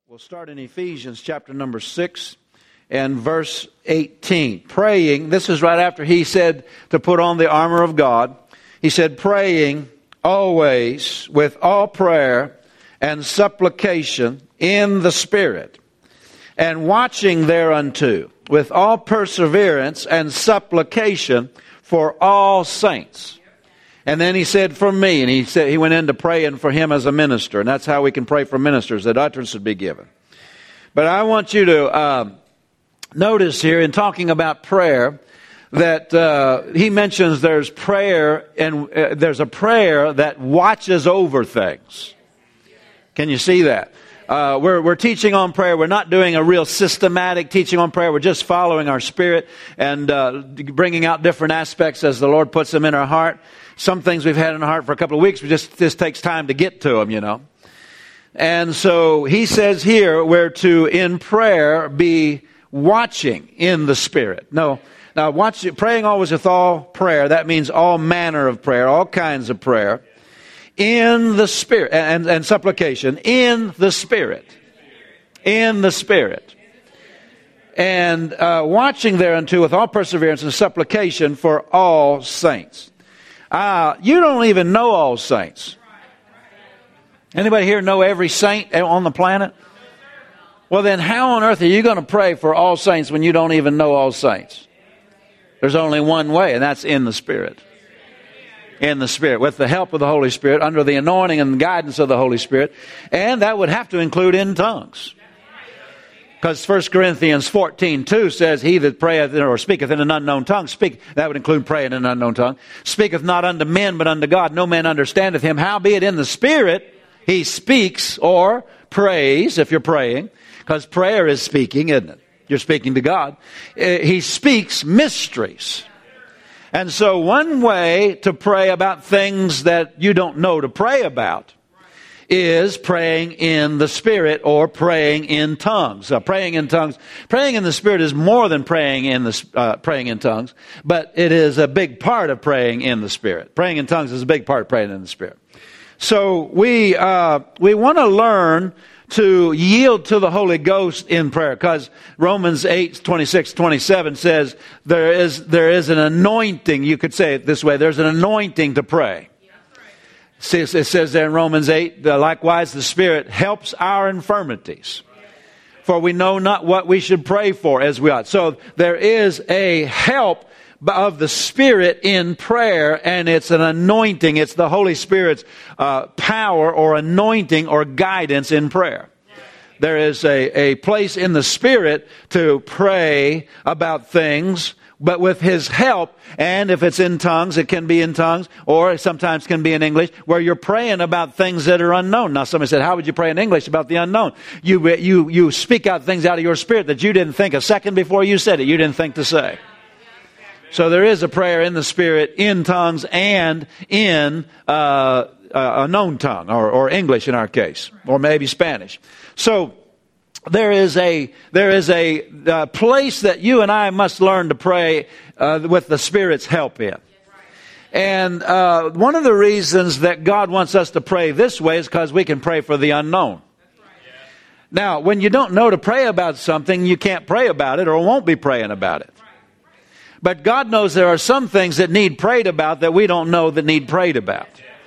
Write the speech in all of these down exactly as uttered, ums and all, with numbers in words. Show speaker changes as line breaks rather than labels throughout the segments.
We'll start in Ephesians chapter number six and verse eighteen. Praying, this is right after he said to put on the armor of God. He said, praying always with all prayer and supplication in the Spirit, and watching thereunto with all perseverance and supplication for all saints. And then he said, for me, and he said he went into praying for him as a minister, and that's how we can pray for ministers, that utterance would be given. But I want you to uh, notice here in talking about prayer that uh, he mentions there's prayer, and uh, there's a prayer that watches over things. Can you see that? Uh, we're, we're teaching on prayer. We're not doing a real systematic teaching on prayer. We're just following our spirit and uh, bringing out different aspects as the Lord puts them in our heart. Some things we've had in our heart for a couple of weeks, but just this takes time to get to them, you know. And so he says here, we're to, in prayer, be watching in the Spirit. No, now watch, praying always with all prayer. That means all manner of prayer, all kinds of prayer. In the Spirit, and, and supplication, in the Spirit. In the Spirit. And uh, watching thereunto with all perseverance and supplication for all saints. Uh, you don't even know all saints. Anybody here know every saint on the planet? Well, then how on earth are you going to pray for all saints when you don't even know all saints? There's only one way, and that's in the Spirit. In the Spirit, with the help of the Holy Spirit, under the anointing and guidance of the Holy Spirit. And that would have to include in tongues. Because First Corinthians fourteen two says, he that prayeth or speaketh in an unknown tongue, speak, that would include praying in an unknown tongue, speaketh not unto men, but unto God. No man understandeth him. Howbeit in the Spirit he speaks or prays, if you're praying. Because prayer is speaking, isn't it? You're speaking to God. He speaks mysteries. And so one way to pray about things that you don't know to pray about is praying in the Spirit or praying in tongues. Uh, praying in tongues. Praying in the Spirit is more than praying in the uh, praying in tongues, but it is a big part of praying in the Spirit. Praying in tongues is a big part of praying in the Spirit. So we uh, we want to learn to yield to the Holy Ghost in prayer, because Romans eight twenty-six twenty-seven says there is there is an anointing. You could say it this way: there's an anointing to pray. It says there in Romans eight, likewise the Spirit helps our infirmities, for we know not what we should pray for as we ought. So there is a help of the Spirit in prayer, and it's an anointing. It's the Holy Spirit's uh, power or anointing or guidance in prayer. There is a, a place in the Spirit to pray about things, but with His help. And if it's in tongues, it can be in tongues, or sometimes can be in English, where you're praying about things that are unknown. Now, somebody said, how would you pray in English about the unknown? You, you, you speak out things out of your spirit that you didn't think a second before you said it. You didn't think to say. So there is a prayer in the Spirit, in tongues, and in uh, a known tongue, or, or English in our case, or maybe Spanish. So there is a there is a uh, place that you and I must learn to pray uh, with the Spirit's help in. And uh, one of the reasons that God wants us to pray this way is because we can pray for the unknown. Now, when you don't know to pray about something, you can't pray about it or won't be praying about it. But God knows there are some things that need prayed about that we don't know that need prayed about.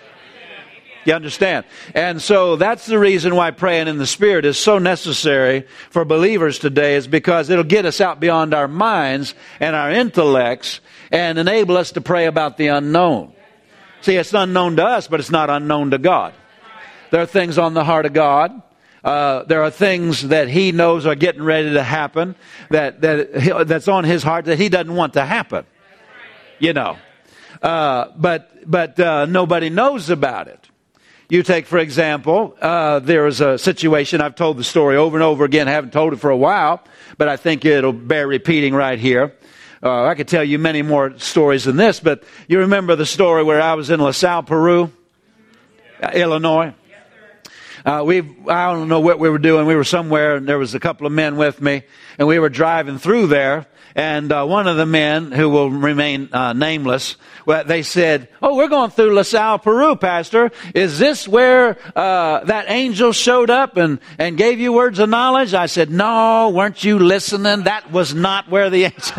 You understand? And so that's the reason why praying in the Spirit is so necessary for believers today, is because it'll get us out beyond our minds and our intellects and enable us to pray about the unknown. See, it's unknown to us, but it's not unknown to God. There are things on the heart of God. Uh, there are things that He knows are getting ready to happen, that, that that's on His heart that He doesn't want to happen. You know. Uh, but but uh, nobody knows about it. You take, for example, uh, there is a situation, I've told the story over and over again, haven't told it for a while, but I think it'll bear repeating right here. Uh, I could tell you many more stories than this, but you remember the story where I was in La Salle, Peru, uh, Illinois. uh, we I don't know what we were doing. We were somewhere, and there was a couple of men with me, and we were driving through there. And uh, one of the men, who will remain uh, nameless, well, they said, "Oh, we're going through La Salle, Peru, Pastor. Is this where uh, that angel showed up and, and gave you words of knowledge?" I said, "No, weren't you listening? That was not where the angel..."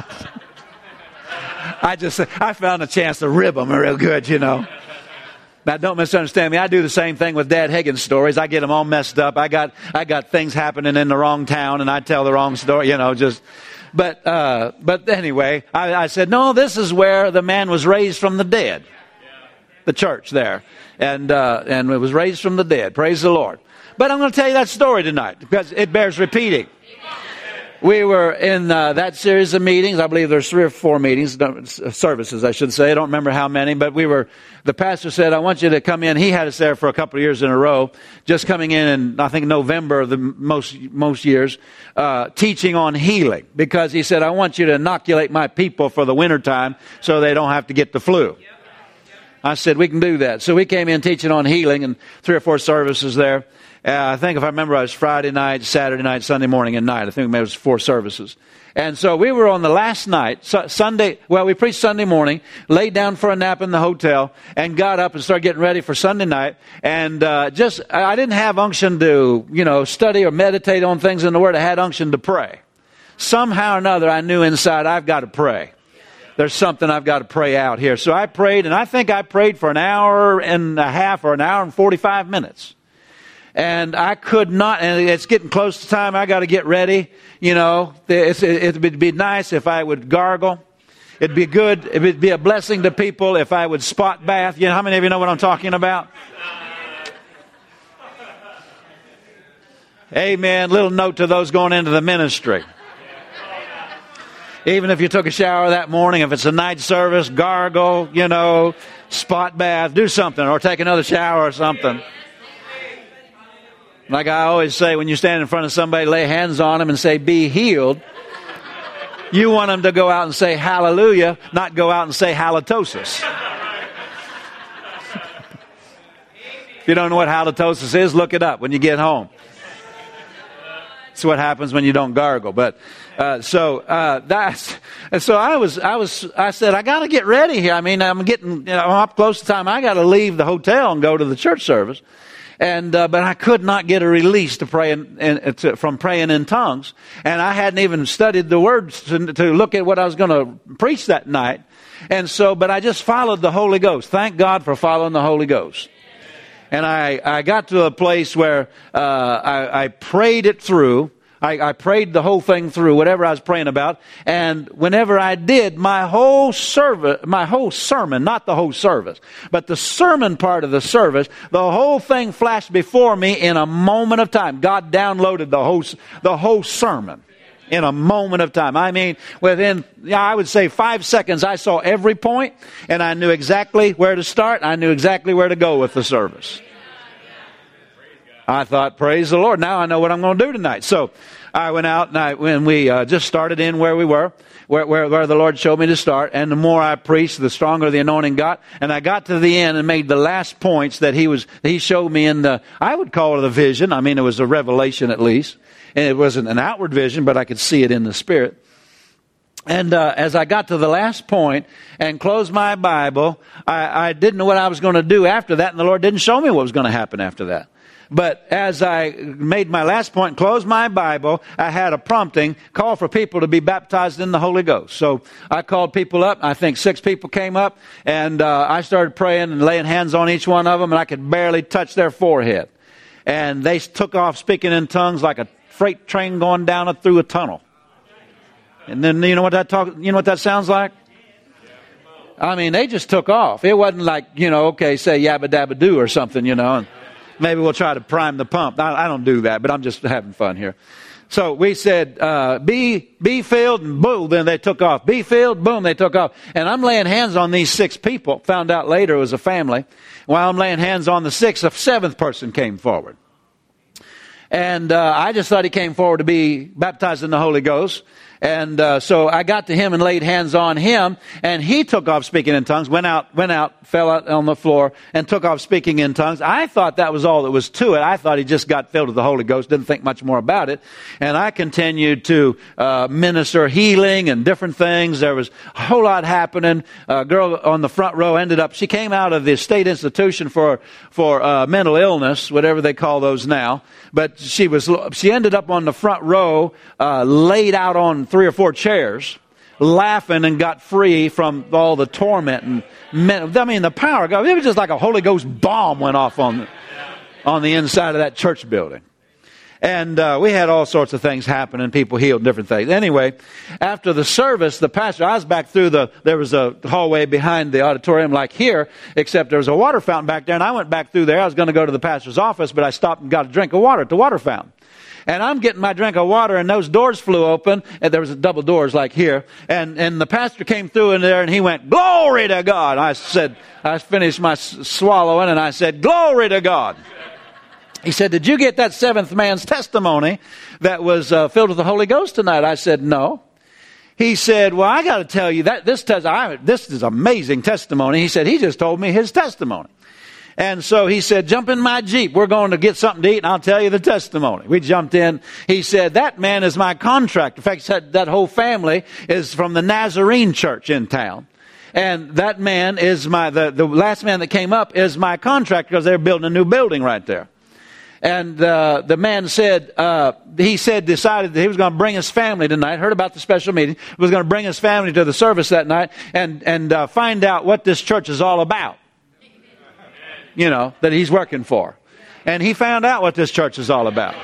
I just, I found a chance to rib them real good, you know. Now, don't misunderstand me. I do the same thing with Dad Higgins stories. I get them all messed up. I got, I got things happening in the wrong town, and I tell the wrong story, you know, just... But uh, but anyway, I, I said, no, this is where the man was raised from the dead. The church there. And uh, and it was raised from the dead. Praise the Lord. But I'm going to tell you that story tonight because it bears repeating. We were in uh, that series of meetings. I believe there's three or four meetings, services, I should say. I don't remember how many, but we were, the pastor said, "I want you to come in." He had us there for a couple of years in a row, just coming in in, I think, November of the most, most years, uh, teaching on healing. Because he said, "I want you to inoculate my people for the wintertime so they don't have to get the flu." I said, "We can do that." So we came in teaching on healing and three or four services there. Uh, I think if I remember, I was Friday night, Saturday night, Sunday morning, and night. I think it was four services. And so we were on the last night, so Sunday, well, we preached Sunday morning, laid down for a nap in the hotel, and got up and started getting ready for Sunday night. And uh, just, I didn't have unction to, you know, study or meditate on things in the Word. I had unction to pray. Somehow or another, I knew inside, I've got to pray. There's something I've got to pray out here. So I prayed, and I think I prayed for an hour and a half or an hour and forty-five minutes. And I could not, and it's getting close to time. I got to get ready. You know, it's, it would be nice if I would gargle. It'd be good. It would be a blessing to people if I would spot bath. You know, how many of you know what I'm talking about? Amen. Little note to those going into the ministry. Even if you took a shower that morning, if it's a night service, gargle, you know, spot bath, do something, or take another shower or something. Like I always say, when you stand in front of somebody, lay hands on them and say, "Be healed." You want them to go out and say hallelujah, not go out and say halitosis. If you don't know what halitosis is, look it up when you get home. That's what happens when you don't gargle. But uh, so uh, that's and so I was I was I said I got to get ready here. I mean, I'm getting you know, I'm up close to time. I got to leave the hotel and go to the church service. And uh, but I could not get a release to pray in, in, to, from praying in tongues, and I hadn't even studied the words to, to look at what I was going to preach that night. And so, but I just followed the Holy Ghost. Thank God for following the Holy Ghost. And I, I got to a place where uh, I, I prayed it through. I, I prayed the whole thing through, whatever I was praying about. And whenever I did, my whole service, my whole sermon, not the whole service, but the sermon part of the service, the whole thing flashed before me in a moment of time. God downloaded the whole, the whole sermon in a moment of time. I mean, within, I would say five seconds, I saw every point, and I knew exactly where to start. I knew exactly where to go with the service. I thought, praise the Lord. Now I know what I'm going to do tonight. So I went out and I, when we uh, just started in where we were, where, where, where the Lord showed me to start. And the more I preached, the stronger the anointing got. And I got to the end and made the last points that he was, he showed me in the, I would call it a vision. I mean, it was a revelation at least. And it wasn't an outward vision, but I could see it in the spirit. And uh, as I got to the last point and closed my Bible, I, I didn't know what I was going to do after that. And the Lord didn't show me what was going to happen after that. But as I made my last point, closed my Bible, I had a prompting, call for people to be baptized in the Holy Ghost. So I called people up. I think six people came up, and uh, I started praying and laying hands on each one of them, and I could barely touch their forehead. And they took off speaking in tongues like a freight train going down a, through a tunnel. And then you know what that talk, you know what that sounds like? I mean, they just took off. It wasn't like, you know, okay, say yabba dabba doo or something, you know. And maybe we'll try to prime the pump. I, I don't do that, but I'm just having fun here. So we said, uh, be, be filled, and boom, then they took off. Be filled, boom, they took off. And I'm laying hands on these six people. Found out later it was a family. While I'm laying hands on the sixth, a seventh person came forward. And uh, I just thought he came forward to be baptized in the Holy Ghost. And uh, so I got to him and laid hands on him, and he took off speaking in tongues, went out, went out, fell out on the floor, and took off speaking in tongues. I thought that was all that was to it. I thought he just got filled with the Holy Ghost, didn't think much more about it. And I continued to uh, minister healing and different things. There was a whole lot happening. A girl on the front row ended up, she came out of the state institution for for uh, mental illness, whatever they call those now. But she was, she ended up on the front row, uh, laid out on three or four chairs, laughing, and got free from all the torment and men, I mean the power of God. It was just like a Holy Ghost bomb went off on the, on the inside of that church building. And uh, we had all sorts of things happen, and people healed, different things. Anyway, after the service, the pastor, I was back through the, there was a hallway behind the auditorium like here, except there was a water fountain back there, and I went back through there. I was going to go to the pastor's office, but I stopped and got a drink of water at the water fountain. And I'm getting my drink of water, and those doors flew open, and there was a double doors like here, and, and the pastor came through in there, and he went, "Glory to God." I said, I finished my swallowing, and I said, "Glory to God." He said, "Did you get that seventh man's testimony that was uh, filled with the Holy Ghost tonight?" I said, "No." He said, "Well, I got to tell you that this tes- I, this is amazing testimony." He said, "He just told me his testimony." And so he said, "Jump in my Jeep. We're going to get something to eat, and I'll tell you the testimony." We jumped in. He said, "That man is my contractor." In fact, he said that whole family is from the Nazarene church in town. And that man is my, the, the last man that came up is my contractor, because they're building a new building right there. And uh, the man said, uh, he said, decided that he was going to bring his family tonight, heard about the special meeting, was going to bring his family to the service that night and, and uh, find out what this church is all about, you know, that he's working for. And he found out what this church is all about.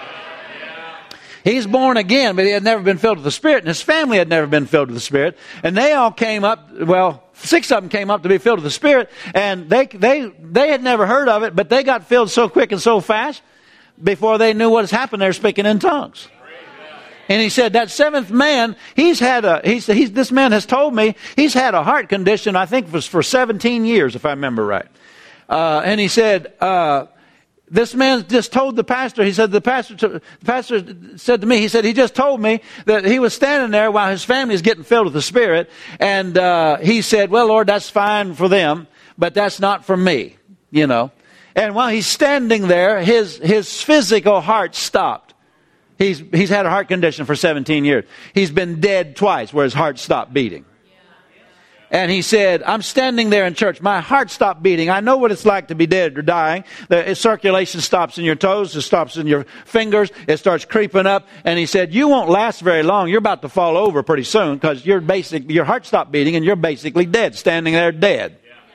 He's born again, but he had never been filled with the Spirit, and his family had never been filled with the Spirit. And they all came up, well, six of them came up to be filled with the Spirit, and they they they had never heard of it, but they got filled so quick and so fast, before they knew what has happened, they're speaking in tongues. And he said that seventh man, he's had a, he's, he's, this man has told me he's had a heart condition, I think it was for seventeen years, if I remember right. Uh, and he said, uh, this man just told the pastor, he said, the pastor, to, the pastor said to me, he said, he just told me that he was standing there while his family is getting filled with the Spirit. And uh, he said, "Well, Lord, that's fine for them, but that's not for me," you know. And while he's standing there, his his physical heart stopped. He's he's had a heart condition for seventeen years. He's been dead twice where his heart stopped beating. And he said, "I'm standing there in church. My heart stopped beating. I know what it's like to be dead or dying. The circulation stops in your toes. It stops in your fingers. It starts creeping up." And he said, "You won't last very long. You're about to fall over pretty soon, because you're basic, your heart stopped beating and you're basically dead, standing there dead."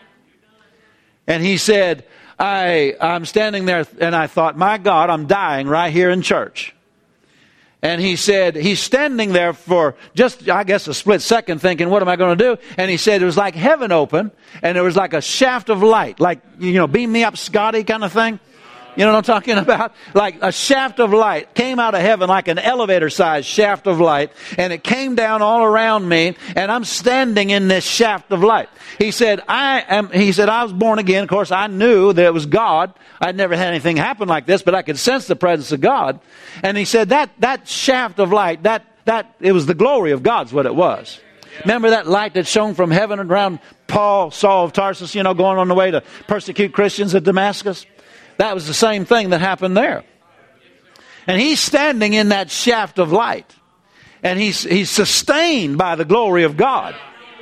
And he said, I, I'm standing there and I thought, my God, I'm dying right here in church. And he said, he's standing there for just, I guess, a split second thinking, what am I going to do? And he said it was like heaven open, and it was like a shaft of light, like, you know, beam me up, Scotty kind of thing. You know what I'm talking about? Like a shaft of light came out of heaven, like an elevator-sized shaft of light, and it came down all around me, and I'm standing in this shaft of light. He said, I am, he said, I was born again. Of course, I knew that it was God. I'd never had anything happen like this, but I could sense the presence of God. And he said that, that shaft of light, that, that, it was the glory of God's what it was. Remember that light that shone from heaven around Paul, Saul of Tarsus, you know, going on the way to persecute Christians at Damascus? That was the same thing that happened there. And he's standing in that shaft of light. And he's, he's sustained by the glory of God.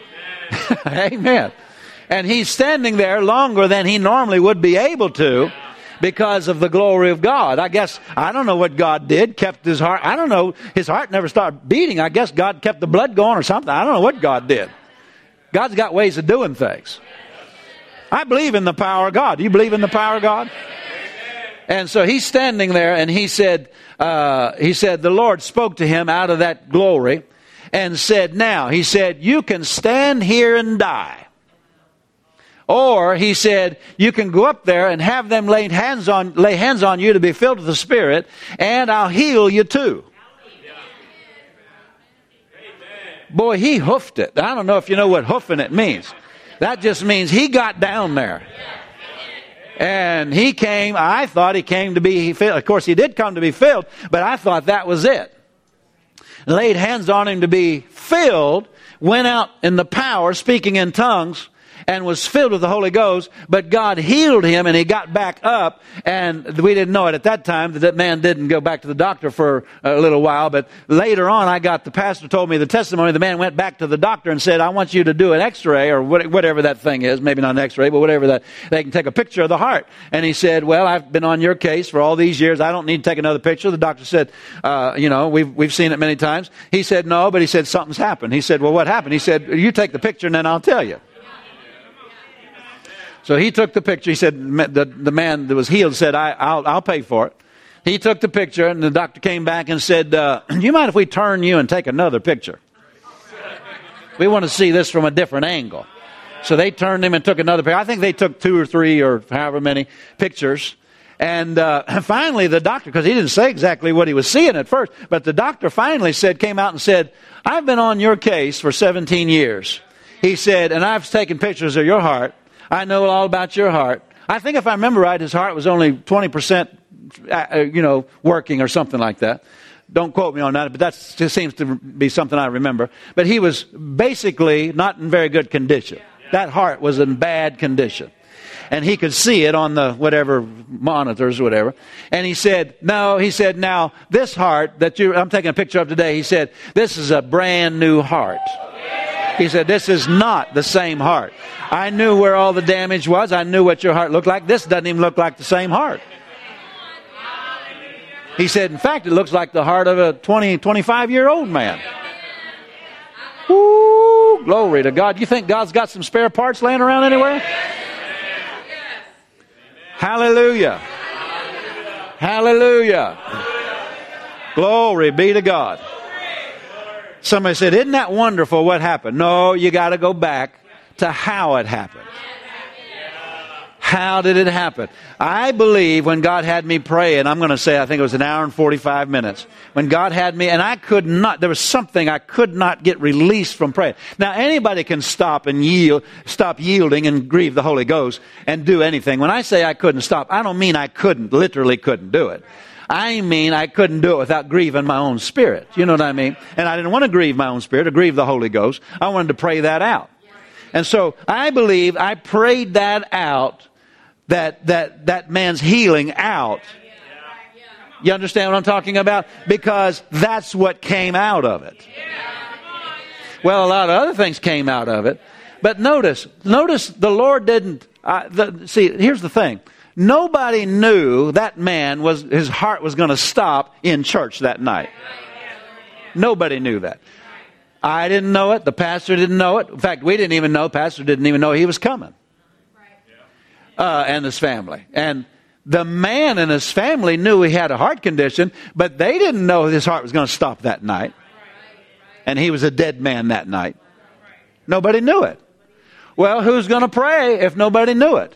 Amen. And he's standing there longer than he normally would be able to, because of the glory of God. I guess, I don't know what God did, kept his heart. I don't know, his heart never started beating. I guess God kept the blood going or something. I don't know what God did. God's got ways of doing things. I believe in the power of God. Do you believe in the power of God? And so he's standing there, and he said, uh, he said, the Lord spoke to him out of that glory and said, now, he said, you can stand here and die. Or, he said, you can go up there and have them lay hands on, lay hands on you to be filled with the Spirit, and I'll heal you too. Boy, he hoofed it. I don't know if you know what hoofing it means. That just means he got down there. And he came, I thought he came to be filled. Of course, he did come to be filled, but I thought that was it. Laid hands on him to be filled, went out in the power, speaking in tongues, and was filled with the Holy Ghost, but God healed him and he got back up, and we didn't know it at that time that that man didn't go back to the doctor for a little while, but later on I got, the pastor told me the testimony, the man went back to the doctor and said, I want you to do an x-ray or whatever that thing is, maybe not an x-ray, but whatever that, they can take a picture of the heart. And he said, well, I've been on your case for all these years, I don't need to take another picture. The doctor said, uh, you know, we've, we've seen it many times. He said, no, but he said, something's happened. He said, well, what happened? He said, you take the picture and then I'll tell you. So he took the picture. He said, the, the man that was healed said, I, I'll, I'll pay for it. He took the picture, and the doctor came back and said, uh, do you mind if we turn you and take another picture? We want to see this from a different angle. So they turned him and took another picture. I think they took two or three or however many pictures. And uh, finally the doctor, because he didn't say exactly what he was seeing at first, but the doctor finally said, came out and said, I've been on your case for seventeen years. He said, and I've taken pictures of your heart. I know all about your heart. I think if I remember right, his heart was only twenty percent, uh, you know, working or something like that. Don't quote me on that, but that just seems to be something I remember. But he was basically not in very good condition. That heart was in bad condition. And he could see it on the whatever monitors or whatever. And he said, no, he said, now this heart that you, I'm taking a picture of today, he said, this is a brand new heart. He said, this is not the same heart. I knew where all the damage was. I knew what your heart looked like. This doesn't even look like the same heart. He said, in fact, it looks like the heart of a twenty, twenty-five-year-old man. Woo, glory to God. You think God's got some spare parts laying around anywhere? Hallelujah. Hallelujah. Glory be to God. Somebody said, isn't that wonderful what happened? No, you got to go back to how it happened. How did it happen? I believe when God had me pray, and I'm going to say I think it was an hour and forty-five minutes. When God had me, and I could not, there was something I could not get released from praying. Now anybody can stop and yield, stop yielding and grieve the Holy Ghost and do anything. When I say I couldn't stop, I don't mean I couldn't, literally couldn't do it. I mean I couldn't do it without grieving my own spirit. You know what I mean? And I didn't want to grieve my own spirit or grieve the Holy Ghost. I wanted to pray that out. And so I believe I prayed that out, that that that man's healing out. You understand what I'm talking about? Because that's what came out of it. Well, a lot of other things came out of it. But notice, notice the Lord didn't, uh, the, see, here's the thing. Nobody knew that man was, his heart was going to stop in church that night. Nobody knew that. I didn't know it. The pastor didn't know it. In fact, we didn't even know. The pastor didn't even know he was coming. Uh, and his family. And the man and his family knew he had a heart condition, but they didn't know his heart was going to stop that night. And he was a dead man that night. Nobody knew it. Well, who's going to pray if nobody knew it?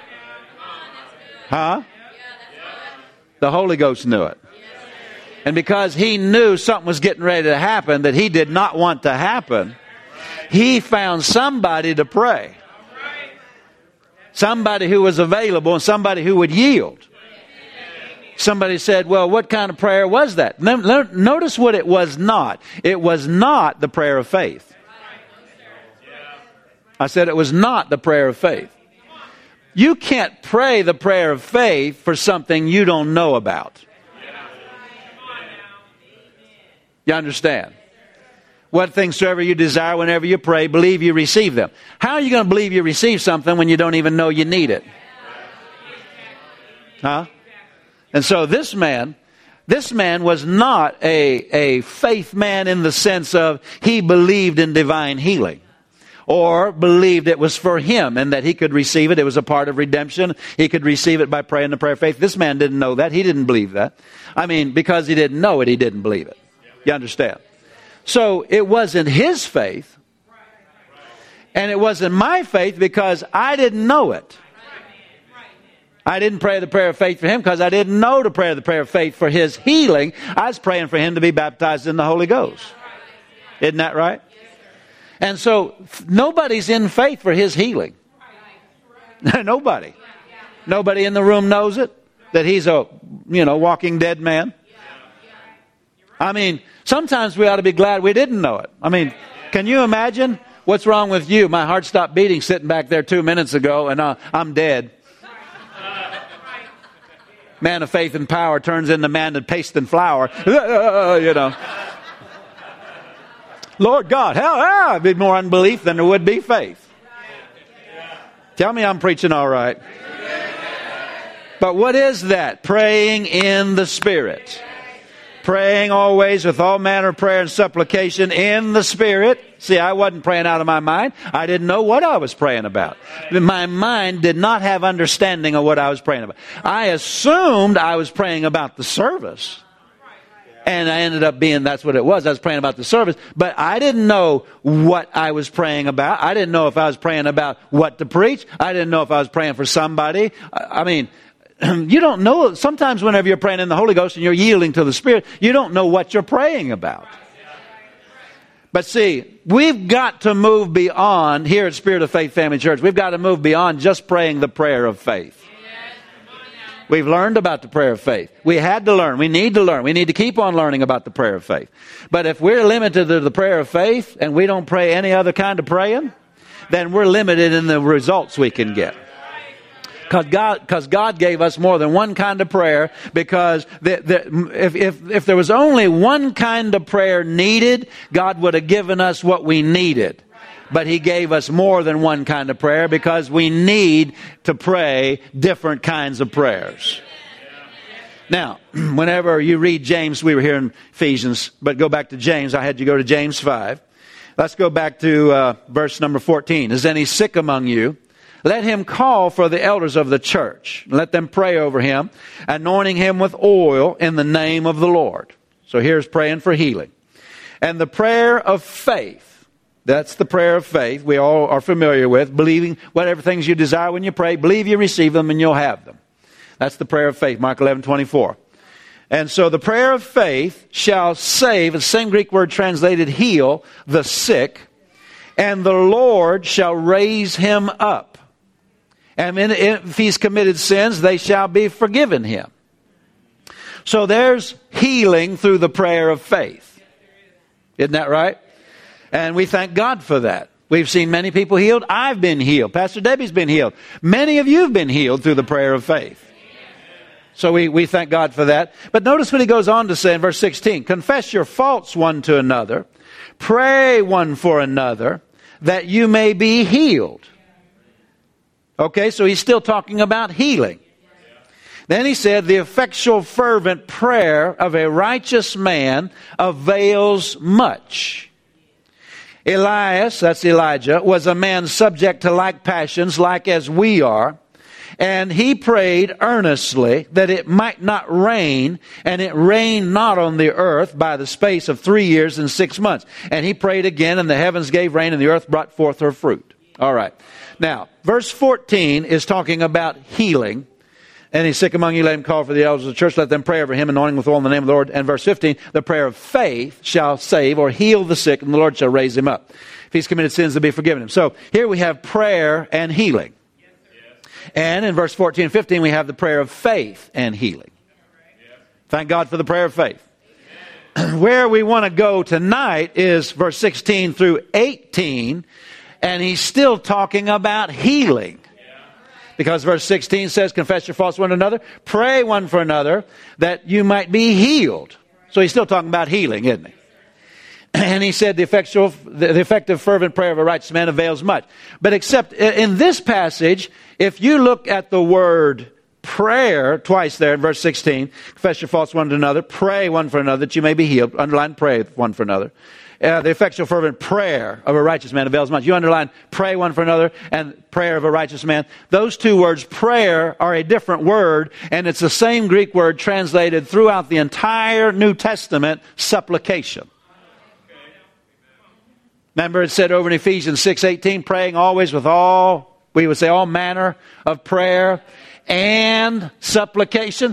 Huh? The Holy Ghost knew it. And because he knew something was getting ready to happen that he did not want to happen, he found somebody to pray. Somebody who was available and somebody who would yield. Somebody said, well, what kind of prayer was that? Notice what it was not. It was not the prayer of faith. I said it was not the prayer of faith. You can't pray the prayer of faith for something you don't know about. You understand? What things soever you desire whenever you pray, believe you receive them. How are you going to believe you receive something when you don't even know you need it? Huh? And so this man, this man was not a, a faith man in the sense of he believed in divine healing. Or believed it was for him and that he could receive it. It was a part of redemption. He could receive it by praying the prayer of faith. This man didn't know that. He didn't believe that. I mean, because he didn't know it, he didn't believe it. You understand? So it wasn't his faith. And it wasn't my faith because I didn't know it. I didn't pray the prayer of faith for him because I didn't know to pray the prayer of faith for his healing. I was praying for him to be baptized in the Holy Ghost. Isn't that right? And so nobody's in faith for his healing. Nobody. Nobody in the room knows it, that he's a, you know, walking dead man. I mean, sometimes we ought to be glad we didn't know it. I mean, can you imagine? What's wrong with you? My heart stopped beating sitting back there two minutes ago, and uh, I'm dead. Man of faith and power turns into man of paste and flour. You know. Lord God, hell, ah, it'd be more unbelief than there would be faith. Tell me I'm preaching all right. But what is that? Praying in the Spirit. Praying always with all manner of prayer and supplication in the Spirit. See, I wasn't praying out of my mind. I didn't know what I was praying about. My mind did not have understanding of what I was praying about. I assumed I was praying about the service. And I ended up being, that's what it was. I was praying about the service. But I didn't know what I was praying about. I didn't know if I was praying about what to preach. I didn't know if I was praying for somebody. I mean, you don't know. Sometimes whenever you're praying in the Holy Ghost and you're yielding to the Spirit, you don't know what you're praying about. But see, we've got to move beyond, here at Spirit of Faith Family Church, we've got to move beyond just praying the prayer of faith. We've learned about the prayer of faith. We had to learn. We need to learn. We need to keep on learning about the prayer of faith. But if we're limited to the prayer of faith and we don't pray any other kind of praying, then we're limited in the results we can get. Because God, because God gave us more than one kind of prayer, because the, the, if, if, if there was only one kind of prayer needed, God would have given us what we needed. But He gave us more than one kind of prayer because we need to pray different kinds of prayers. Now, whenever you read James, we were here in Ephesians, but go back to James. I had you go to James five. Let's go back to uh, verse number fourteen. Is any sick among you? Let him call for the elders of the church. Let them pray over him, anointing him with oil in the name of the Lord. So here's praying for healing. And the prayer of faith. That's the prayer of faith we all are familiar with. Believing whatever things you desire when you pray, believe you receive them and you'll have them. That's the prayer of faith, Mark eleven twenty-four. And so the prayer of faith shall save, the same Greek word translated heal, the sick, and the Lord shall raise him up. And if he's committed sins, they shall be forgiven him. So there's healing through the prayer of faith. Isn't that right? And we thank God for that. We've seen many people healed. I've been healed. Pastor Debbie's been healed. Many of you have been healed through the prayer of faith. So we, we thank God for that. But notice what he goes on to say in verse sixteen. Confess your faults one to another. Pray one for another, that you may be healed. Okay, so he's still talking about healing. Then he said, the effectual fervent prayer of a righteous man avails much. Elias, that's Elijah, was a man subject to like passions, like as we are. And he prayed earnestly that it might not rain, and it rained not on the earth by the space of three years and six months. And he prayed again, and the heavens gave rain, and the earth brought forth her fruit. All right. Now, verse fourteen is talking about healing. And he's sick among you, let him call for the elders of the church, let them pray over him, anointing with oil in the name of the Lord. And verse fifteen, the prayer of faith shall save or heal the sick, and the Lord shall raise him up. If he's committed sins, they'll be forgiven him. So here we have prayer and healing. And in verse fourteen and fifteen, we have the prayer of faith and healing. Thank God for the prayer of faith. Where we want to go tonight is verse sixteen through eighteen. And he's still talking about healing. Because verse sixteen says, confess your faults one to another, pray one for another, that you might be healed. So he's still talking about healing, isn't he? And he said, the effectual, the effective fervent prayer of a righteous man avails much. But except in this passage, if you look at the word prayer twice there in verse sixteen, confess your faults one to another, pray one for another, that you may be healed. Underline pray one for another. Uh, the effectual fervent prayer of a righteous man avails much. You underline pray one for another and prayer of a righteous man. Those two words, prayer, are a different word, and it's the same Greek word translated throughout the entire New Testament, supplication. Remember it said over in Ephesians six eighteen, praying always with all, we would say all manner of prayer and supplication.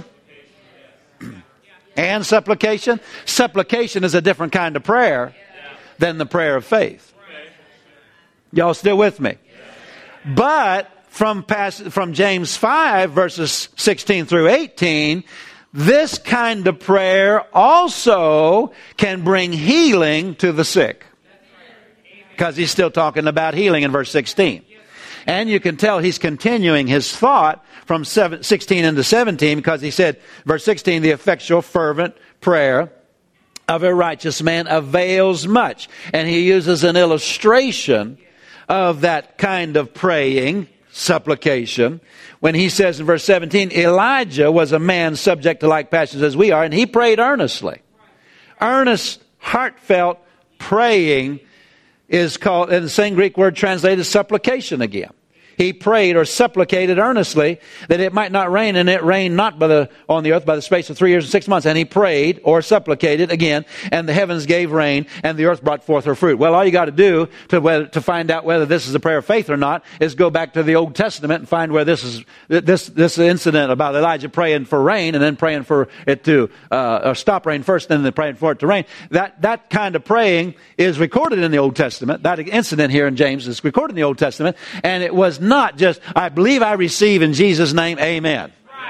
And supplication. Supplication is a different kind of prayer than the prayer of faith. Y'all still with me? But from, pass, from James five, verses sixteen through eighteen, this kind of prayer also can bring healing to the sick. Because he's still talking about healing in verse sixteen. And you can tell he's continuing his thought from sixteen into seventeen, because he said, verse sixteen, the effectual, fervent prayer of a righteous man avails much. And he uses an illustration of that kind of praying, supplication, when he says in verse seventeen, Elijah was a man subject to like passions as we are, and he prayed earnestly. Earnest, heartfelt praying is called, in the same Greek word translated, supplication again. He prayed or supplicated earnestly that it might not rain, and it rained not by the, on the earth by the space of three years and six months. And he prayed or supplicated again, and the heavens gave rain, and the earth brought forth her fruit. Well, all you got to do to whether, to find out whether this is a prayer of faith or not is go back to the Old Testament and find where this is this this incident about Elijah praying for rain and then praying for it to uh, or stop rain first, and then praying for it to rain. That that kind of praying is recorded in the Old Testament. That incident here in James is recorded in the Old Testament, and it was not just, I believe I receive in Jesus' name, amen.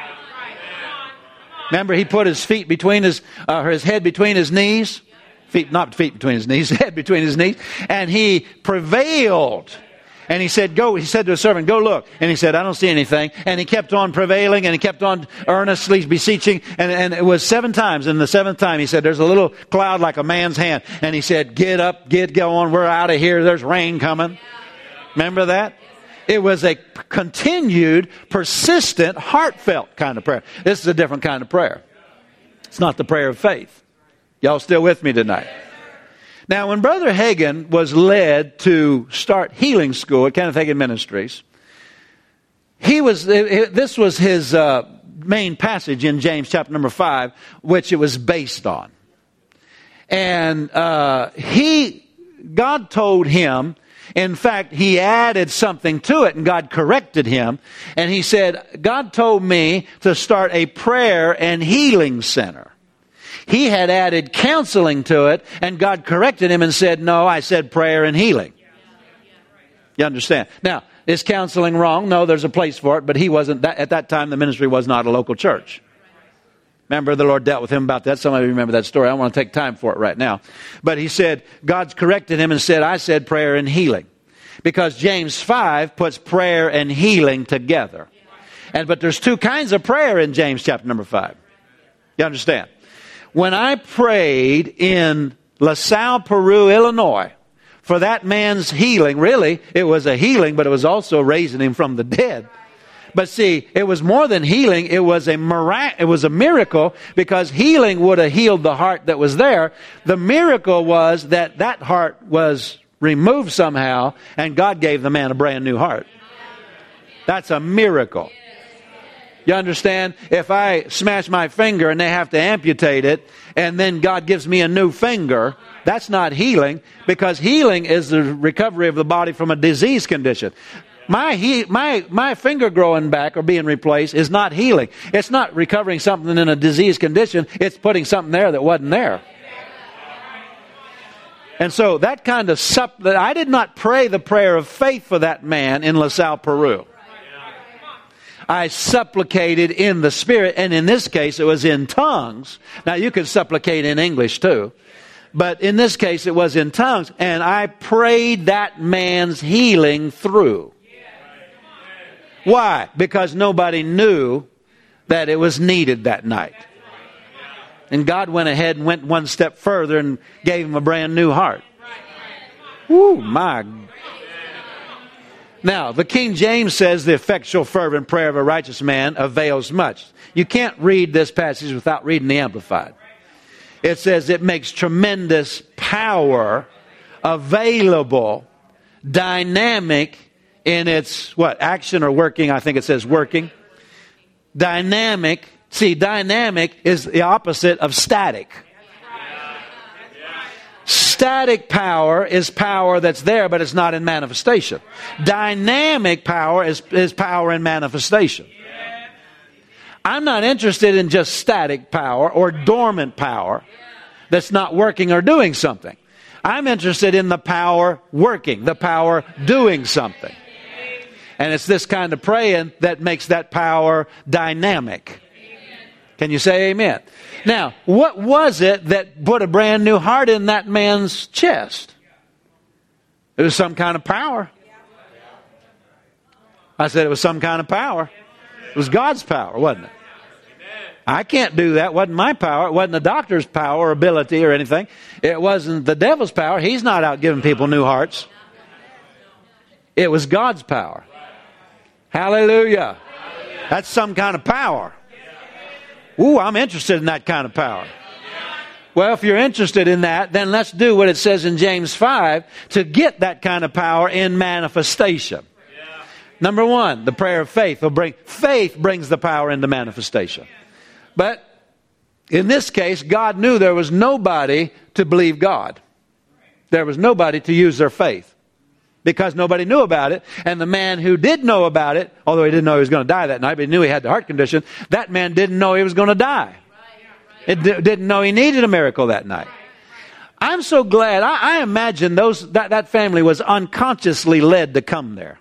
Remember, he put his feet between his, uh, his head between his knees. Feet, not feet between his knees, head between his knees. And he prevailed. And he said, go, he said to his servant, go look. And he said, I don't see anything. And he kept on prevailing, and he kept on earnestly beseeching. And, and it was seven times. And the seventh time he said, there's a little cloud like a man's hand. And he said, get up, get going. We're out of here. There's rain coming. Remember that? It was a continued, persistent, heartfelt kind of prayer. This is a different kind of prayer. It's not the prayer of faith. Y'all still with me tonight? Now, when Brother Hagin was led to start healing school at Kenneth Hagin Ministries, he was. This was his uh, main passage in James chapter number five, which it was based on. And uh, he, God told him. In fact, he added something to it, and God corrected him. And he said, God told me to start a prayer and healing center. He had added counseling to it, and God corrected him and said, no, I said prayer and healing. You understand? Now, is counseling wrong? No, there's a place for it, but he wasn't, that, at that time the ministry was not a local church. Remember, the Lord dealt with him about that. Some of you remember that story. I don't want to take time for it right now. But he said, God's corrected him and said, I said prayer and healing. Because James five puts prayer and healing together. And but there's two kinds of prayer in James chapter number five. You understand? When I prayed in LaSalle, Peru, Illinois, for that man's healing, really, it was a healing, but it was also raising him from the dead. But see, it was more than healing. It was a mirac- It was a miracle, because healing would have healed the heart that was there. The miracle was that that heart was removed somehow, and God gave the man a brand new heart. That's a miracle. You understand? If I smash my finger and they have to amputate it, and then God gives me a new finger, that's not healing, because healing is the recovery of the body from a disease condition. My he, my my finger growing back or being replaced is not healing. It's not recovering something in a disease condition. It's putting something there that wasn't there. And so that kind of sup, I did not pray the prayer of faith for that man in LaSalle, Peru. I supplicated in the Spirit, and in this case it was in tongues. Now you can supplicate in English too. But in this case it was in tongues, and I prayed that man's healing through. Why? Because nobody knew that it was needed that night. And God went ahead and went one step further and gave him a brand new heart. Woo, my. Now, the King James says the effectual fervent prayer of a righteous man avails much. You can't read this passage without reading the Amplified. It says it makes tremendous power available, dynamic, in its, what, action or working? I think it says working. Dynamic. See, dynamic is the opposite of static. Static power is power that's there, but it's not in manifestation. Dynamic power is, is power in manifestation. I'm not interested in just static power or dormant power that's not working or doing something. I'm interested in the power working, the power doing something. And it's this kind of praying that makes that power dynamic. Can you say amen? Now, what was it that put a brand new heart in that man's chest? It was some kind of power. I said it was some kind of power. It was God's power, wasn't it? I can't do that. It wasn't my power. It wasn't the doctor's power or ability or anything. It wasn't the devil's power. He's not out giving people new hearts. It was God's power. Hallelujah. That's some kind of power. Ooh, I'm interested in that kind of power. Well, if you're interested in that, then let's do what it says in James five to get that kind of power in manifestation. Number one, the prayer of faith will bring, faith brings the power into manifestation. But in this case, God knew there was nobody to believe God. There was nobody to use their faith. Because nobody knew about it. And the man who did know about it, although he didn't know he was going to die that night, but he knew he had the heart condition, that man didn't know he was going to die. It d- didn't know he needed a miracle that night. I'm so glad. I, I imagine those that, that family was unconsciously led to come there.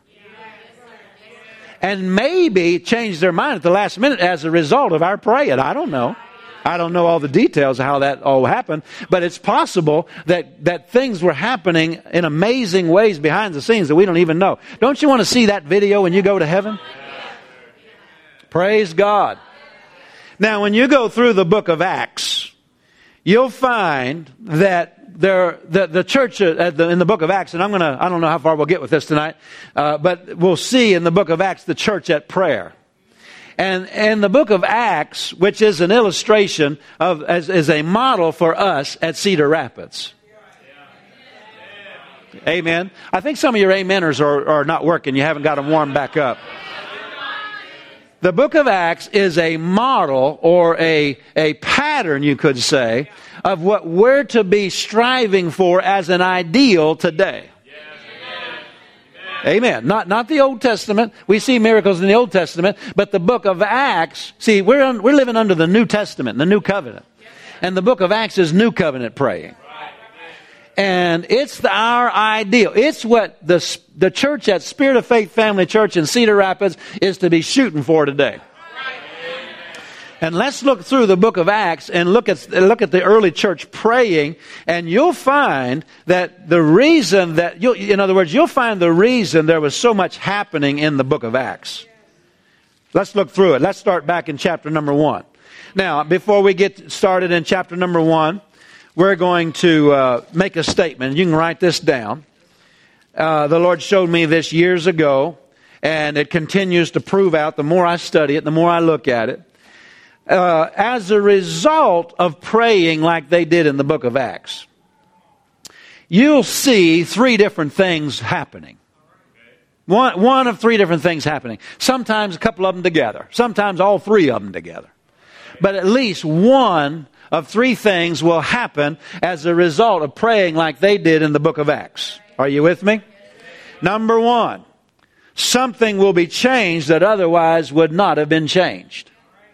And maybe changed their mind at the last minute as a result of our praying. I don't know. I don't know all the details of how that all happened, but it's possible that, that things were happening in amazing ways behind the scenes that we don't even know. Don't you want to see that video when you go to heaven? Praise God. Now, when you go through the book of Acts, you'll find that there, the, the church uh, the, in the book of Acts, and I'm going to, I don't know how far we'll get with this tonight, uh, but we'll see in the book of Acts the church at prayer. And in the book of Acts, which is an illustration of, as, as a model for us at Cedar Rapids. Amen. I think some of your ameners are, are not working. You haven't got them warmed back up. The book of Acts is a model or a, a pattern, you could say, of what we're to be striving for as an ideal today. Amen. Not not the Old Testament. We see miracles in the Old Testament, but the book of Acts, see, we're un, we're living under the New Testament, the New Covenant. And the book of Acts is New Covenant praying. And it's the, our ideal. It's what the the church at Spirit of Faith Family Church in Cedar Rapids is to be shooting for today. And let's look through the book of Acts and look at look at the early church praying, and you'll find that the reason that you, in other words, you'll find the reason there was so much happening in the book of Acts. Let's look through it. Let's start back in chapter number one. Now, before we get started in chapter number one, we're going to uh, make a statement. You can write this down. Uh, the Lord showed me this years ago, and it continues to prove out the more I study it, the more I look at it. Uh, as a result of praying like they did in the book of Acts, you'll see three different things happening. One, one of three different things happening. Sometimes a couple of them together. Sometimes all three of them together. But at least one of three things will happen as a result of praying like they did in the book of Acts. Are you with me? Number one, something will be changed that otherwise would not have been changed.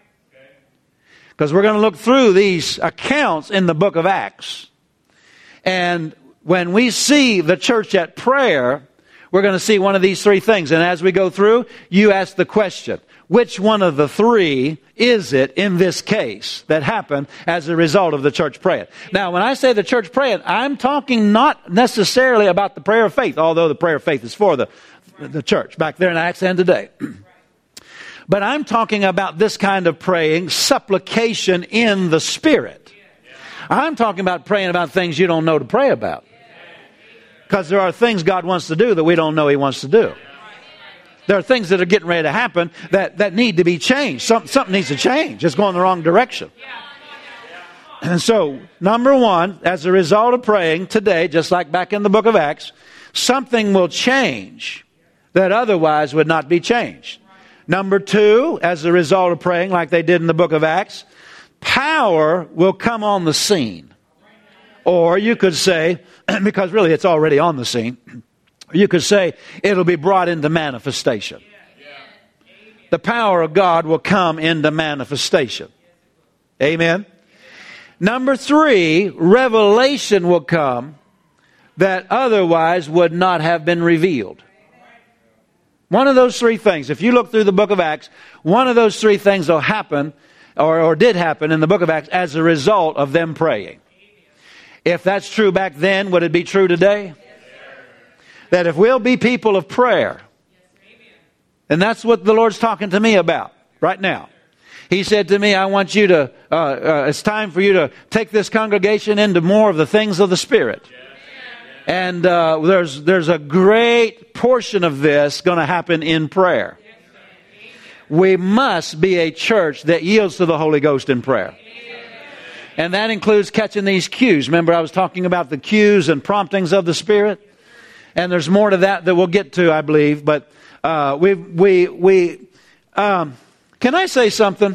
Because we're going to look through these accounts in the book of Acts. And when we see the church at prayer, we're going to see one of these three things. And as we go through, you ask the question, which one of the three is it in this case that happened as a result of the church praying? Now, when I say the church praying, I'm talking not necessarily about the prayer of faith, although the prayer of faith is for the, the church back there in Acts and today. But I'm talking about this kind of praying, supplication in the Spirit. I'm talking about praying about things you don't know to pray about. Because there are things God wants to do that we don't know He wants to do. There are things that are getting ready to happen that, that need to be changed. Some, something needs to change. It's going the wrong direction. And so, number one, as a result of praying today, just like back in the book of Acts, something will change that otherwise would not be changed. Number two, as a result of praying like they did in the book of Acts, power will come on the scene. Or you could say, because really it's already on the scene, you could say it'll be brought into manifestation. The power of God will come into manifestation. Amen. Number three, revelation will come. that otherwise would not have been revealed. There are things God wants to do that we don't know He wants to do. There are things that are getting ready to happen that, that need to be changed. Some, something needs to change. It's going the wrong direction. And so, number one, as a result of praying today, just like back in the book of Acts, something will change that otherwise would not have been changed. Number two, as a result of praying like they did in the book of Acts, power will come on the scene. Or you could say it'll be brought into manifestation. Amen. Number three, revelation will come that otherwise would not have been revealed. One of those three things, if you look through the book of Acts, one of those three things will happen, or, or did happen in the book of Acts as a result of them praying. If that's true back then, would it be true today? That if we'll be people of prayer, and that's what the Lord's talking to me about right now. He said to me, I want you to, uh, uh, it's time for you to take this congregation into more of the things of the Spirit. And uh, there's there's a great portion of this going to happen in prayer. We must be a church that yields to the Holy Ghost in prayer. And that includes catching these cues. Remember, I was talking about the cues and promptings of the Spirit? And there's more to that that we'll get to, I believe. But uh, we, we, we, um, can I say something?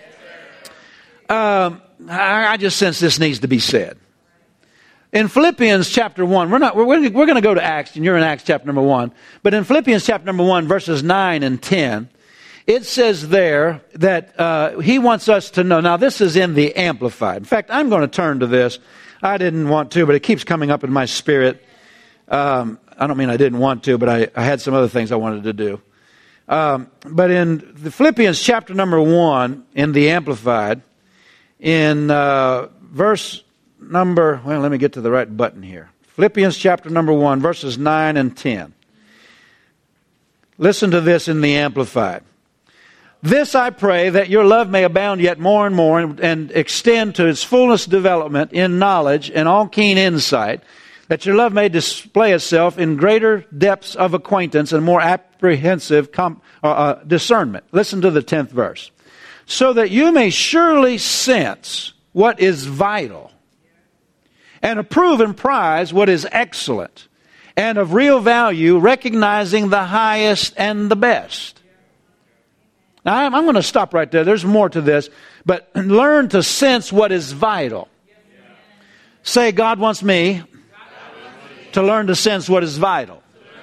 Um, I, I just sense this needs to be said. In Philippians chapter one, we're not, we're, we're going to go to Acts, and you're in Acts chapter number one. But in Philippians chapter number one, verses nine and ten, it says there that uh, he wants us to know. Now, this is in the Amplified. In fact, I'm going to turn to this. I didn't want to, but it keeps coming up in my spirit. Um, I don't mean I didn't want to, but I, I had some other things I wanted to do. Um, but in the Philippians chapter number one, in the Amplified, in uh, verse number, well, let me get to the right button here. Philippians chapter number one, verses nine and ten. Listen to this in the Amplified. This I pray, that your love may abound yet more and more, and, and extend to its fullest development in knowledge and all keen insight, that your love may display itself in greater depths of acquaintance and more apprehensive com- uh, uh, discernment. Listen to the tenth verse. So that you may surely sense what is vital, and approve and prize what is excellent, and of real value, recognizing the highest and the best. Now, I'm, I'm going to stop right there. There's more to this. But learn to sense what is vital. Say, God wants me to learn to sense what is vital.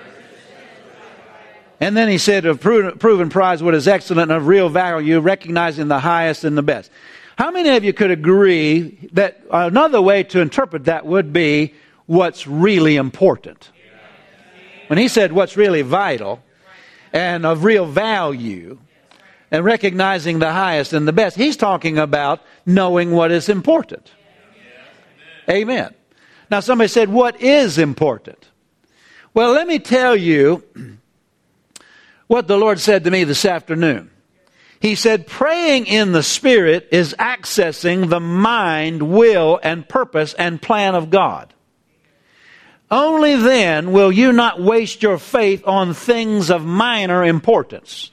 And then he said, to prove, prove and prize what is excellent and of real value, recognizing the highest and the best. How many of you could agree that another way to interpret that would be what's really important? When he said what's really vital and of real value and recognizing the highest and the best, he's talking about knowing what is important. Amen. Now somebody said, what is important? Well, let me tell you what the Lord said to me this afternoon. He said, praying in the Spirit is accessing the mind, will, and purpose and plan of God. Only then will you not waste your faith on things of minor importance.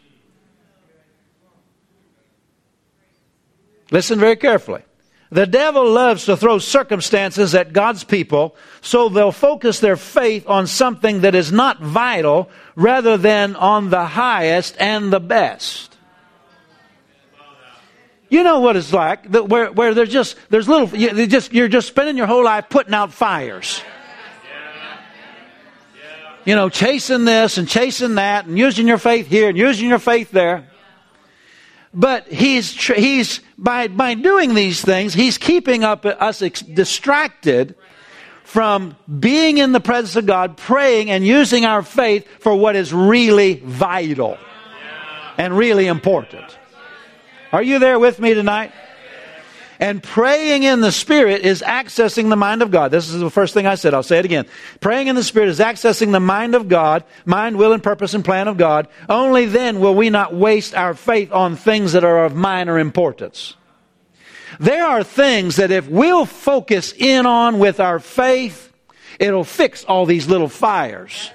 Listen very carefully. The devil loves to throw circumstances at God's people so they'll focus their faith on something that is not vital rather than on the highest and the best. You know what it's like, that where where there's just there's little you just you're just spending your whole life putting out fires. You know, chasing this and chasing that and using your faith here and using your faith there. But he's he's by by doing these things, he's keeping up us ex- distracted from being in the presence of God, praying and using our faith for what is really vital and really important. Are you there with me tonight? And praying in the Spirit is accessing the mind of God. This is the first thing I said. I'll say it again. Praying in the Spirit is accessing the mind of God, mind, will, and purpose and plan of God. Only then will we not waste our faith on things that are of minor importance. There are things that if we'll focus in on with our faith, it'll fix all these little fires.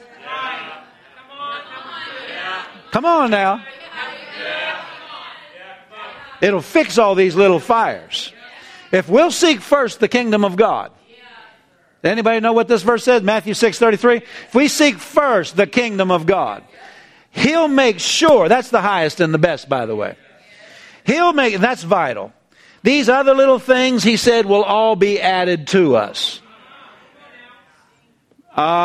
Come on now. It'll fix all these little fires. If we'll seek first the kingdom of God. Anybody know what this verse says? Matthew six thirty-three. If we seek first the kingdom of God, He'll make sure, that's the highest and the best, by the way. He'll make, that's vital. These other little things, He said, will all be added to us.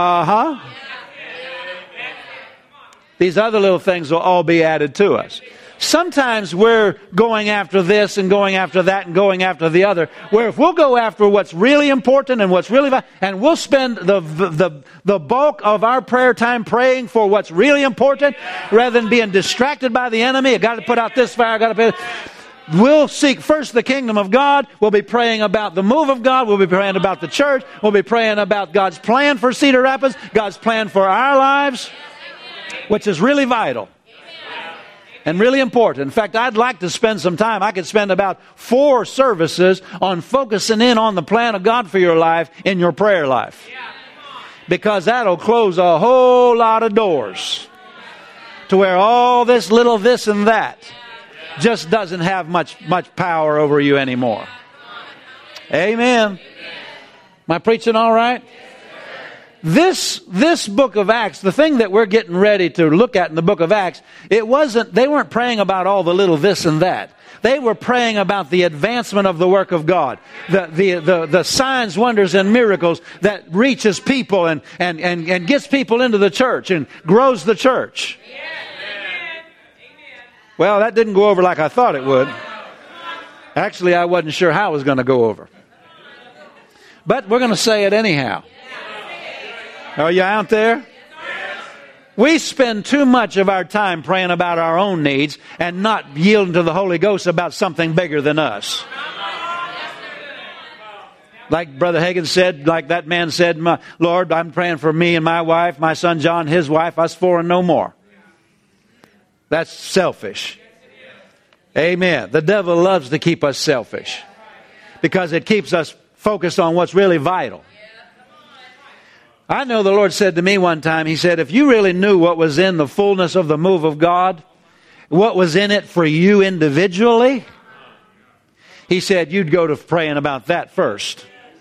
Uh-huh. These other little things will all be added to us. Sometimes we're going after this and going after that and going after the other, where if we'll go after what's really important and what's really, and we'll spend the, the, the bulk of our prayer time praying for what's really important rather than being distracted by the enemy. I got to put out this fire, I got to put We'll seek first the kingdom of God. We'll be praying about the move of God. We'll be praying about the church. We'll be praying about God's plan for Cedar Rapids, God's plan for our lives, which is really vital. And really important. In fact, I'd like to spend some time. I could spend about four services on focusing in on the plan of God for your life in your prayer life. Because that'll close a whole lot of doors to where all this little this and that just doesn't have much, much power over you anymore. Amen. Am I preaching all right? This, this book of Acts, the thing that we're getting ready to look at in the book of Acts, it wasn't, they weren't praying about all the little this and that. They were praying about the advancement of the work of God. The, the, the, the signs, wonders, and miracles that reaches people and, and, and, and gets people into the church and grows the church. Well, that didn't go over like I thought it would. Actually, I wasn't sure how it was going to go over. But we're going to say it anyhow. Are you out there? We spend too much of our time praying about our own needs and not yielding to the Holy Ghost about something bigger than us. Like Brother Hagin said, like that man said, Lord, I'm praying for me and my wife, my son John, his wife, us four and no more. That's selfish. Amen. The devil loves to keep us selfish because it keeps us focused on what's really vital. I know the Lord said to me one time, He said, if you really knew what was in the fullness of the move of God, what was in it for you individually, He said, you'd go to praying about that first.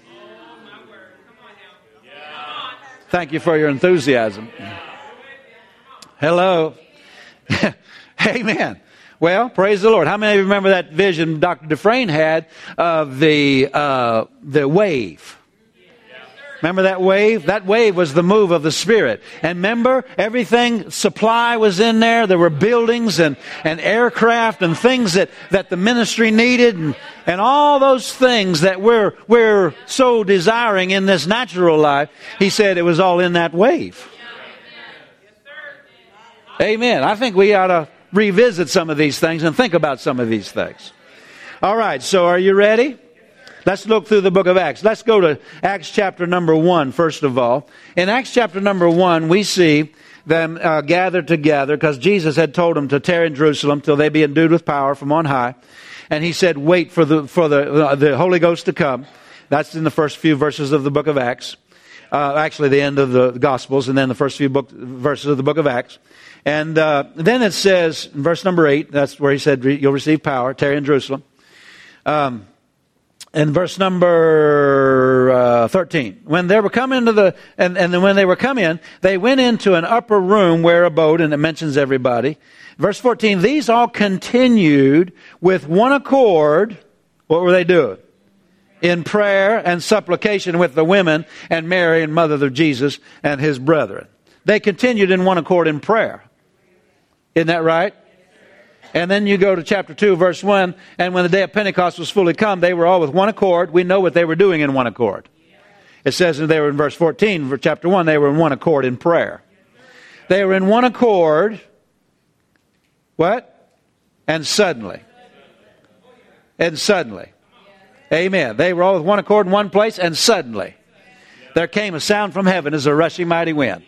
Thank you for your enthusiasm. Hello. Amen. Well, praise the Lord. How many of you remember that vision Doctor Dufresne had of the, uh, the wave? Remember that wave? That wave was the move of the Spirit. And remember, everything, supply was in there. There were buildings and, and aircraft and things that, that the ministry needed. And, and all those things that we're, we're so desiring in this natural life. He said it was all in that wave. Amen. I think we ought to revisit some of these things and think about some of these things. All right, so are you ready? Let's look through the book of Acts. Let's go to Acts chapter number one, first of all. In Acts chapter number one, we see them uh, gathered together because Jesus had told them to tarry in Jerusalem till they be endued with power from on high. And He said, wait for the for the uh, the Holy Ghost to come. That's in the first few verses of the book of Acts. Uh, actually, the end of the Gospels, and then the first few book, verses of the book of Acts. And uh, then it says, in verse number eight, that's where He said, you'll receive power, tarry in Jerusalem. Um, in verse number uh, thirteen, when they were come into the, and, and then when they were come in, they went into an upper room where abode, and it mentions everybody. Verse fourteen, these all continued with one accord. What were they doing? In prayer and supplication with the women and Mary and mother of Jesus and His brethren. They continued in one accord in prayer. Isn't that right? And then you go to chapter two, verse one, and when the day of Pentecost was fully come, they were all with one accord. We know what they were doing in one accord. It says that they were in verse fourteen, for chapter one, they were in one accord in prayer. They were in one accord. What? And suddenly. And suddenly. Amen. They were all with one accord in one place, and suddenly there came a sound from heaven as a rushing mighty wind.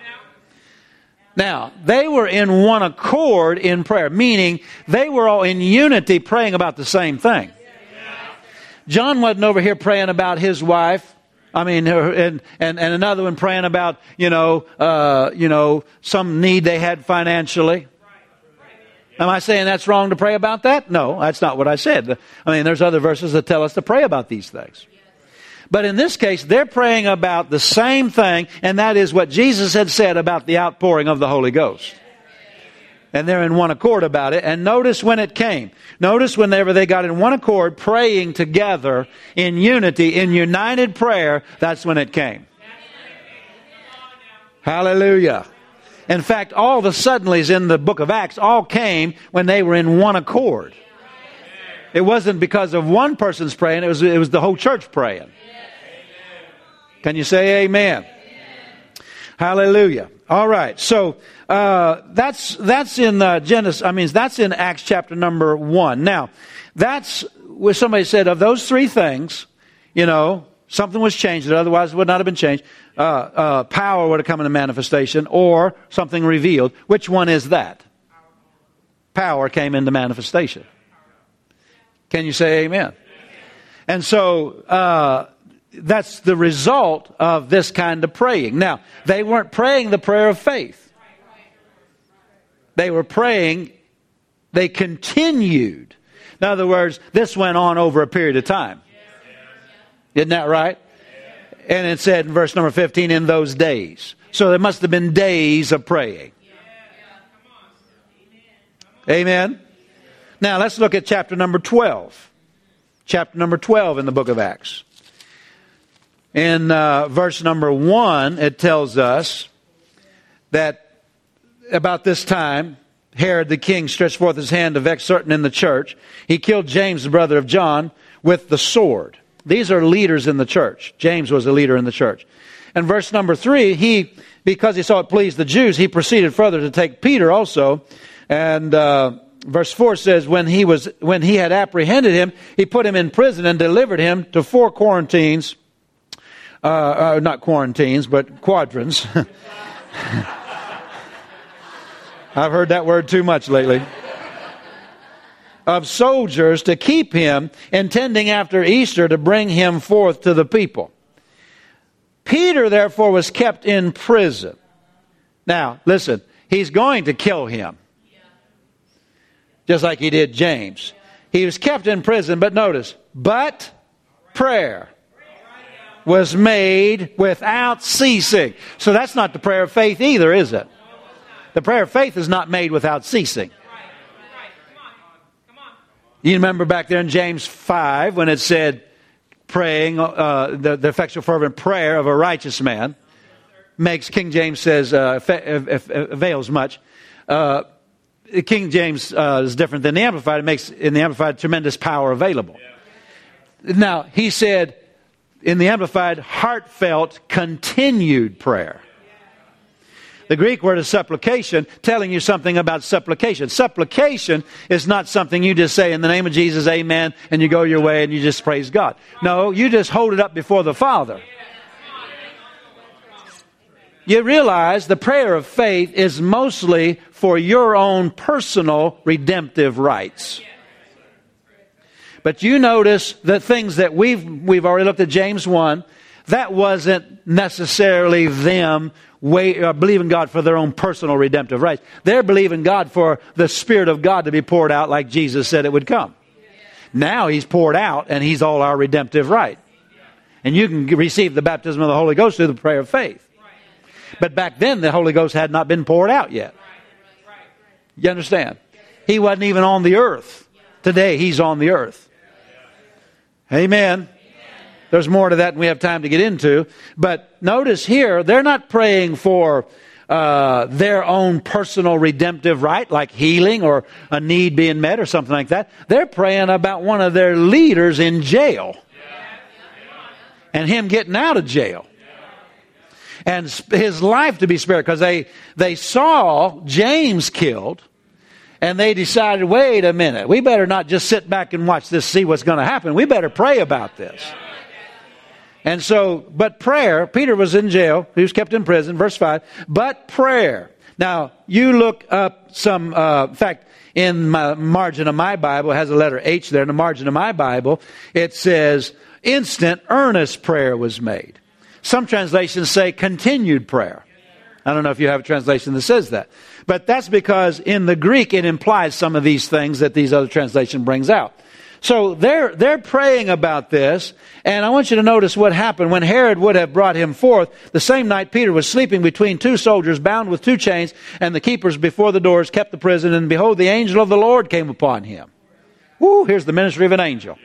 Now, they were in one accord in prayer, meaning they were all in unity praying about the same thing. John wasn't over here praying about his wife. I mean, and, and, and another one praying about, you know, uh, you know, some need they had financially. Am I saying that's wrong to pray about that? No, that's not what I said. I mean, there's other verses that tell us to pray about these things. But in this case, they're praying about the same thing, and that is what Jesus had said about the outpouring of the Holy Ghost. And they're in one accord about it. And notice when it came. Notice whenever they got in one accord, praying together in unity, in united prayer, that's when it came. Hallelujah. In fact, all the suddenlies in the book of Acts all came when they were in one accord. It wasn't because of one person's praying, it was, it was the whole church praying. Can you say amen? Hallelujah. All right. So uh, that's that's in uh, Genesis. I mean, that's in Acts chapter number one. Now, that's where somebody said of those three things, you know, something was changed that otherwise would not have been changed. Uh, uh, power would have come into manifestation, or something revealed. Which one is that? Power came into manifestation. Can you say amen? And so uh, that's the result of this kind of praying. Now, they weren't praying the prayer of faith. They were praying, they continued. In other words, this went on over a period of time. Isn't that right? And it said in verse number fifteen, in those days. So there must have been days of praying. Amen. Now let's look at chapter number twelve. Chapter number twelve in the book of Acts. In uh, verse number one, it tells us that about this time, Herod the king stretched forth his hand to vex certain in the church. He killed James, the brother of John, with the sword. These are leaders in the church. James was a leader in the church. And verse number three, he, because he saw it pleased the Jews, he proceeded further to take Peter also. And uh, verse four says, when he was, when he had apprehended him, he put him in prison and delivered him to four quarantines, uh, uh, not quarantines, but quadrants. I've heard that word too much lately. Of soldiers to keep him, intending after Easter to bring him forth to the people. Peter, therefore, was kept in prison. Now, listen, he's going to kill him. Just like he did James. He was kept in prison, but notice, but prayer was made without ceasing. So that's not the prayer of faith either, is it? The prayer of faith is not made without ceasing. You remember back there in James five when it said praying, uh, the, the effectual fervent prayer of a righteous man makes, King James says, uh, avails much. Uh, King James uh, is different than the Amplified. It makes in the Amplified tremendous power available. Now, he said in the Amplified, heartfelt, continued prayer. The Greek word is supplication, telling you something about supplication. Supplication is not something you just say in the name of Jesus, amen, and you go your way and you just praise God. No, you just hold it up before the Father. You realize the prayer of faith is mostly for your own personal redemptive rights. But you notice the things that we've we've already looked at James one, that wasn't necessarily them Wait, uh, believing God for their own personal redemptive rights. They're believing God for the Spirit of God to be poured out like Jesus said it would come. Now He's poured out and He's all our redemptive right. And you can receive the baptism of the Holy Ghost through the prayer of faith. But back then the Holy Ghost had not been poured out yet. You understand? He wasn't even on the earth. Today He's on the earth. Amen. There's more to that than we have time to get into. But notice here, they're not praying for uh, their own personal redemptive right, like healing or a need being met or something like that. They're praying about one of their leaders in jail. And him getting out of jail. And his life to be spared. Because they, they saw James killed. And they decided, wait a minute. We better not just sit back and watch this, see what's going to happen. We better pray about this. And so, but prayer, Peter was in jail. He was kept in prison. Verse five. But prayer. Now, you look up some, uh, in fact, in my margin of my Bible, it has a letter H there. In the margin of my Bible, it says, instant earnest prayer was made. Some translations say continued prayer. I don't know if you have a translation that says that. But that's because in the Greek, it implies some of these things that these other translation brings out. So they're, they're praying about this, and I want you to notice what happened. When Herod would have brought him forth, the same night Peter was sleeping between two soldiers, bound with two chains, and the keepers before the doors kept the prison, and behold, the angel of the Lord came upon him. Woo, here's the ministry of an angel.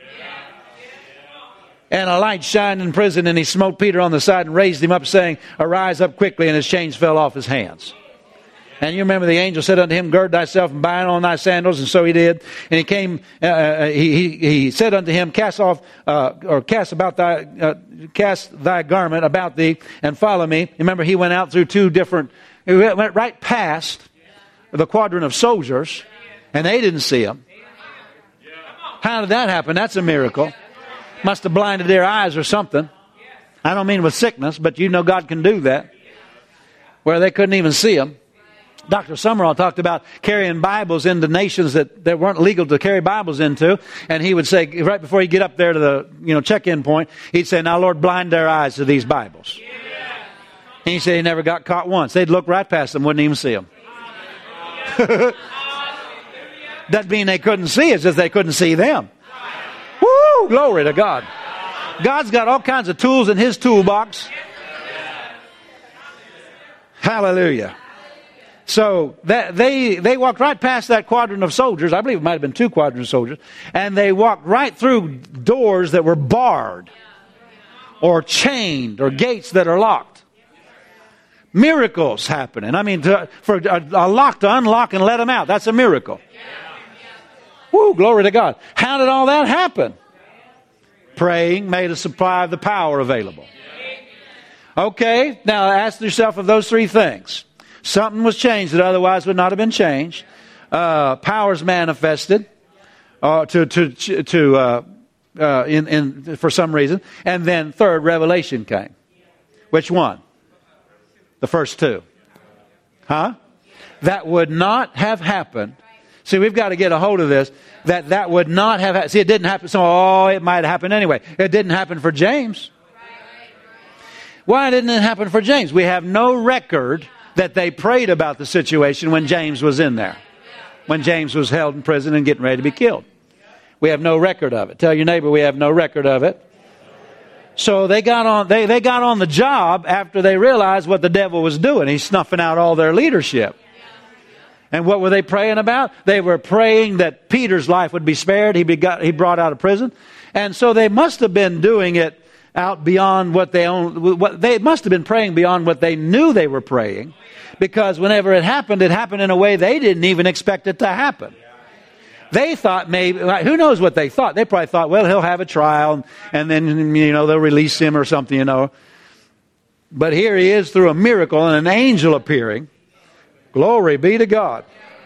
And a light shined in prison, and he smote Peter on the side and raised him up, saying, arise up quickly, and his chains fell off his hands. And you remember the angel said unto him, gird thyself and bind on thy sandals. And so he did. And he came, uh, he, he, he said unto him, cast off, uh, or cast about thy, uh, cast thy garment about thee and follow me. Remember, he went out through two different, he went right past the quadrant of soldiers, and they didn't see him. How did that happen? That's a miracle. Must have blinded their eyes or something. I don't mean with sickness, but you know God can do that. Where they couldn't even see him. Doctor Summerall talked about carrying Bibles into nations that, that weren't legal to carry Bibles into. And he would say, right before you get up there to the you know check-in point, he'd say, now, Lord, blind their eyes to these Bibles. And he said he never got caught once. They'd look right past them, wouldn't even see them. Doesn't mean they couldn't see, it's just they couldn't see them. Woo! Glory to God. God's got all kinds of tools in his toolbox. Hallelujah. So that they they walked right past that quadrant of soldiers. I believe it might have been two quadrants of soldiers. And they walked right through doors that were barred or chained or gates that are locked. Miracles happening. I mean, to, for a, a lock to unlock and let them out. That's a miracle. Woo, glory to God. How did all that happen? Praying made a supply of the power available. Okay, now ask yourself of those three things. Something was changed that otherwise would not have been changed. Uh, powers manifested uh, to to to uh, uh, in in for some reason, and then third, revelation came. Which one? The first two, huh? That would not have happened. See, we've got to get a hold of this. That that would not have happened. See, it didn't happen. So, oh, it might have happened anyway. It didn't happen for James. Why didn't it happen for James? We have no record that they prayed about the situation when James was in there. When James was held in prison and getting ready to be killed. We have no record of it. Tell your neighbor we have no record of it. So they got on they, they got on the job after they realized what the devil was doing. He's snuffing out all their leadership. And what were they praying about? They were praying that Peter's life would be spared. He, be got, he brought out of prison. And so they must have been doing it out beyond what they own. What they must have been praying beyond what they knew they were praying, because whenever it happened, it happened in a way they didn't even expect it to happen. They thought maybe, who knows what they thought? They probably thought, well, he'll have a trial, and then you know they'll release him or something, you know. But here he is through a miracle and an angel appearing. Glory be to God.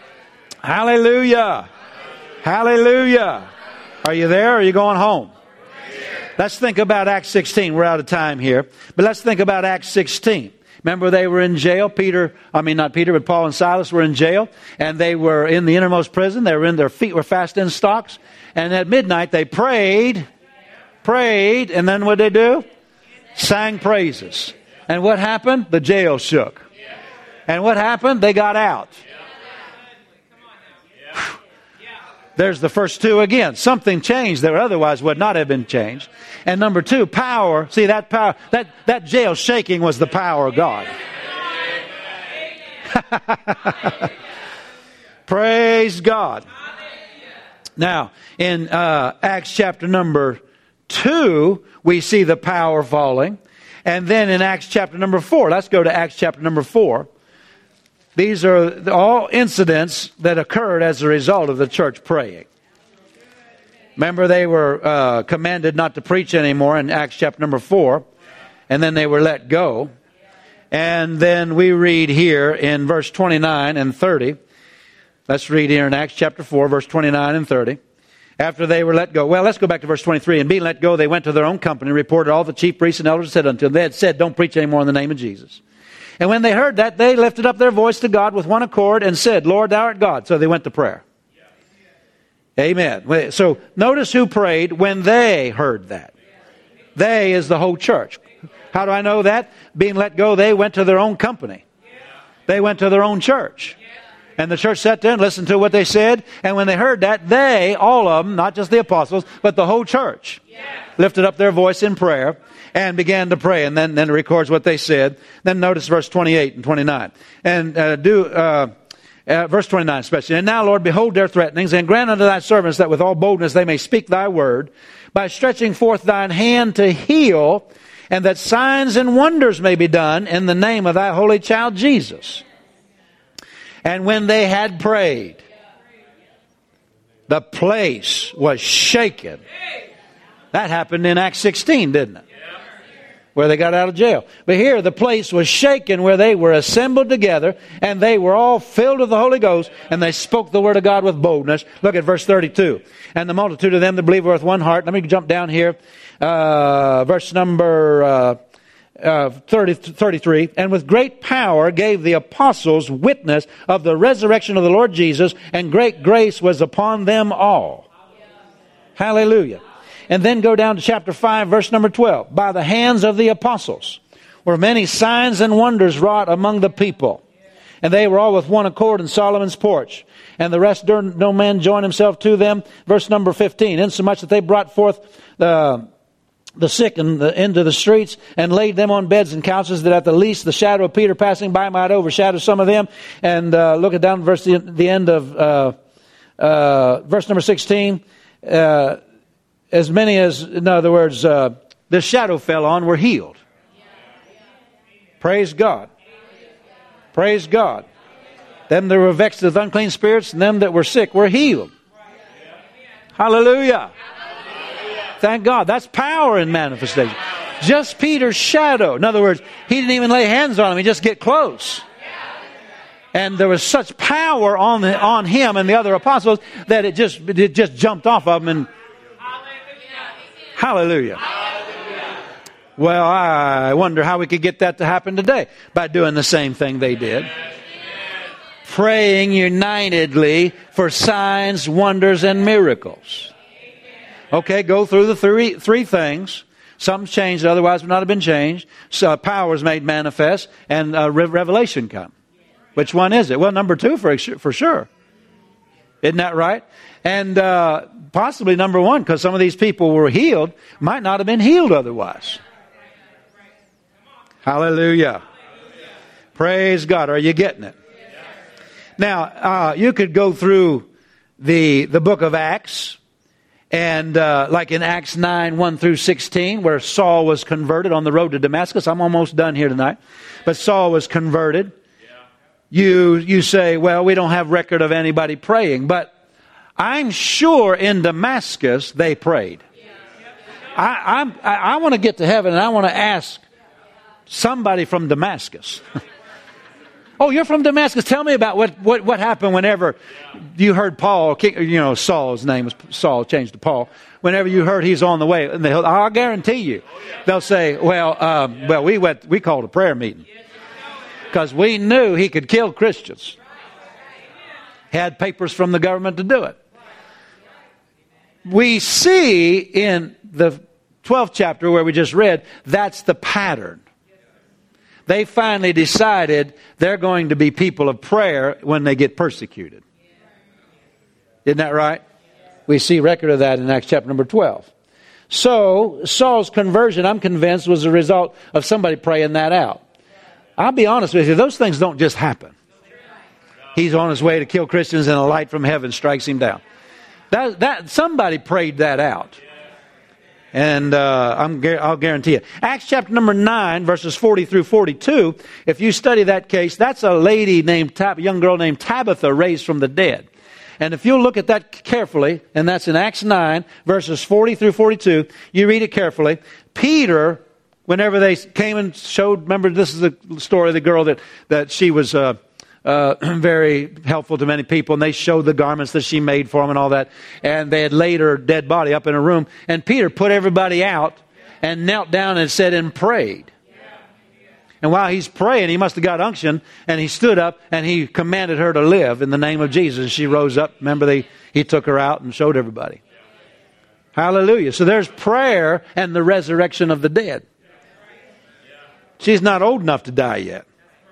Hallelujah. Hallelujah. Are you there or are you going home? Let's think about Acts sixteen. We're out of time here. But let's think about Acts sixteen. Remember they were in jail. Peter, I mean not Peter, but Paul and Silas were in jail. And they were in the innermost prison. They were in, their feet were fast in stocks. And at midnight they prayed, prayed, and then what did they do? Sang praises. And what happened? The jail shook. And what happened? They got out. There's the first two again. Something changed that otherwise would not have been changed. And number two, power. See, that power, that, that jail shaking was the power of God. Praise God. Now, in uh, Acts chapter number two, we see the power falling. And then in Acts chapter number four, let's go to Acts chapter number four. These are all incidents that occurred as a result of the church praying. Remember, they were uh, commanded not to preach anymore in Acts chapter number four. And then they were let go. And then we read here in verse twenty-nine and thirty. Let's read here in Acts chapter four, verse twenty-nine and thirty. After they were let go. Well, let's go back to verse twenty-three. And being let go, they went to their own company, reported all the chief priests and elders said unto them. They had said, don't preach anymore in the name of Jesus. And when they heard that, they lifted up their voice to God with one accord and said, Lord, thou art God. So they went to prayer. Amen. So notice who prayed when they heard that. They is the whole church. How do I know that? Being let go, they went to their own company. They went to their own church. And the church sat there and listened to what they said. And when they heard that, they, all of them, not just the apostles, but the whole church, lifted up their voice in prayer and began to pray. And then, then it records what they said. Then notice verse twenty-eight and twenty-nine. And uh, do uh, uh, verse twenty-nine especially. And now, Lord, behold their threatenings, and grant unto thy servants that with all boldness they may speak thy word, by stretching forth thine hand to heal, and that signs and wonders may be done in the name of thy holy child Jesus. And when they had prayed, the place was shaken. That happened in Acts sixteen, didn't it? Where they got out of jail. But here the place was shaken where they were assembled together, and they were all filled with the Holy Ghost, and they spoke the word of God with boldness. Look at verse thirty-two. And the multitude of them that believed were with one heart. Let me jump down here. Uh, verse number uh, uh, thirty, thirty-three. And with great power gave the apostles witness of the resurrection of the Lord Jesus, and great grace was upon them all. Hallelujah. And then go down to chapter five, verse number twelve. By the hands of the apostles were many signs and wonders wrought among the people. And they were all with one accord in Solomon's porch. And the rest durst no man join himself to them. Verse number fifteen. Insomuch that they brought forth the, the sick in the, into the streets, and laid them on beds and couches, that at the least the shadow of Peter passing by might overshadow some of them. And uh, look at down verse the, the end of uh, uh, verse number sixteen. Uh, As many as, in other words, uh, the shadow fell on were healed. Praise God. Praise God. Them that were vexed with unclean spirits, and them that were sick were healed. Hallelujah. Thank God. That's power in manifestation. Just Peter's shadow. In other words, he didn't even lay hands on him. He just get close. And there was such power on the, on him and the other apostles that it just it just jumped off of them. And Hallelujah. Hallelujah. Well, I wonder how we could get that to happen today. By doing the same thing they did. Yes. Praying unitedly for signs, wonders, and miracles. Okay, go through the three, three things. Something's changed, otherwise would not have been changed. So power is made manifest, and uh, revelation come. Which one is it? Well, number two for, for sure. Isn't that right? And uh, possibly number one, because some of these people were healed, might not have been healed otherwise. Hallelujah. Praise God. Are you getting it? Now, uh, you could go through the the book of Acts, and uh, like in Acts nine, one through sixteen, where Saul was converted on the road to Damascus. I'm almost done here tonight. But Saul was converted. You you say, well, we don't have record of anybody praying, but I'm sure in Damascus they prayed. I I'm, I, I want to get to heaven, and I want to ask somebody from Damascus. Oh, you're from Damascus. Tell me about what, what, what happened whenever you heard Paul, you know, Saul's name was Saul, changed to Paul. Whenever you heard he's on the way, and they'll, I'll guarantee you, they'll say, well, um, well, we went, we called a prayer meeting. Because we knew he could kill Christians. Had papers from the government to do it. We see in the twelfth chapter where we just read, that's the pattern. They finally decided they're going to be people of prayer when they get persecuted. Isn't that right? We see record of that in Acts chapter number twelve. So, Saul's conversion, I'm convinced, was a result of somebody praying that out. I'll be honest with you, those things don't just happen. He's on his way to kill Christians and a light from heaven strikes him down. That, that somebody prayed that out. And uh, I'm, I'll guarantee you. Acts chapter number nine, verses forty through forty-two, if you study that case, that's a lady named, Tab- a young girl named Tabitha raised from the dead. And if you look at that carefully, and that's in Acts nine, verses forty through forty-two, you read it carefully. Peter, whenever they came and showed, remember this is the story of the girl that, that she was uh, uh, very helpful to many people, and they showed the garments that she made for them and all that. And they had laid her dead body up in a room. And Peter put everybody out and knelt down and said and prayed. And while he's praying, he must have got unction, and he stood up and he commanded her to live in the name of Jesus. She rose up. Remember, they, he took her out and showed everybody. Hallelujah. So there's prayer and the resurrection of the dead. She's not old enough to die yet.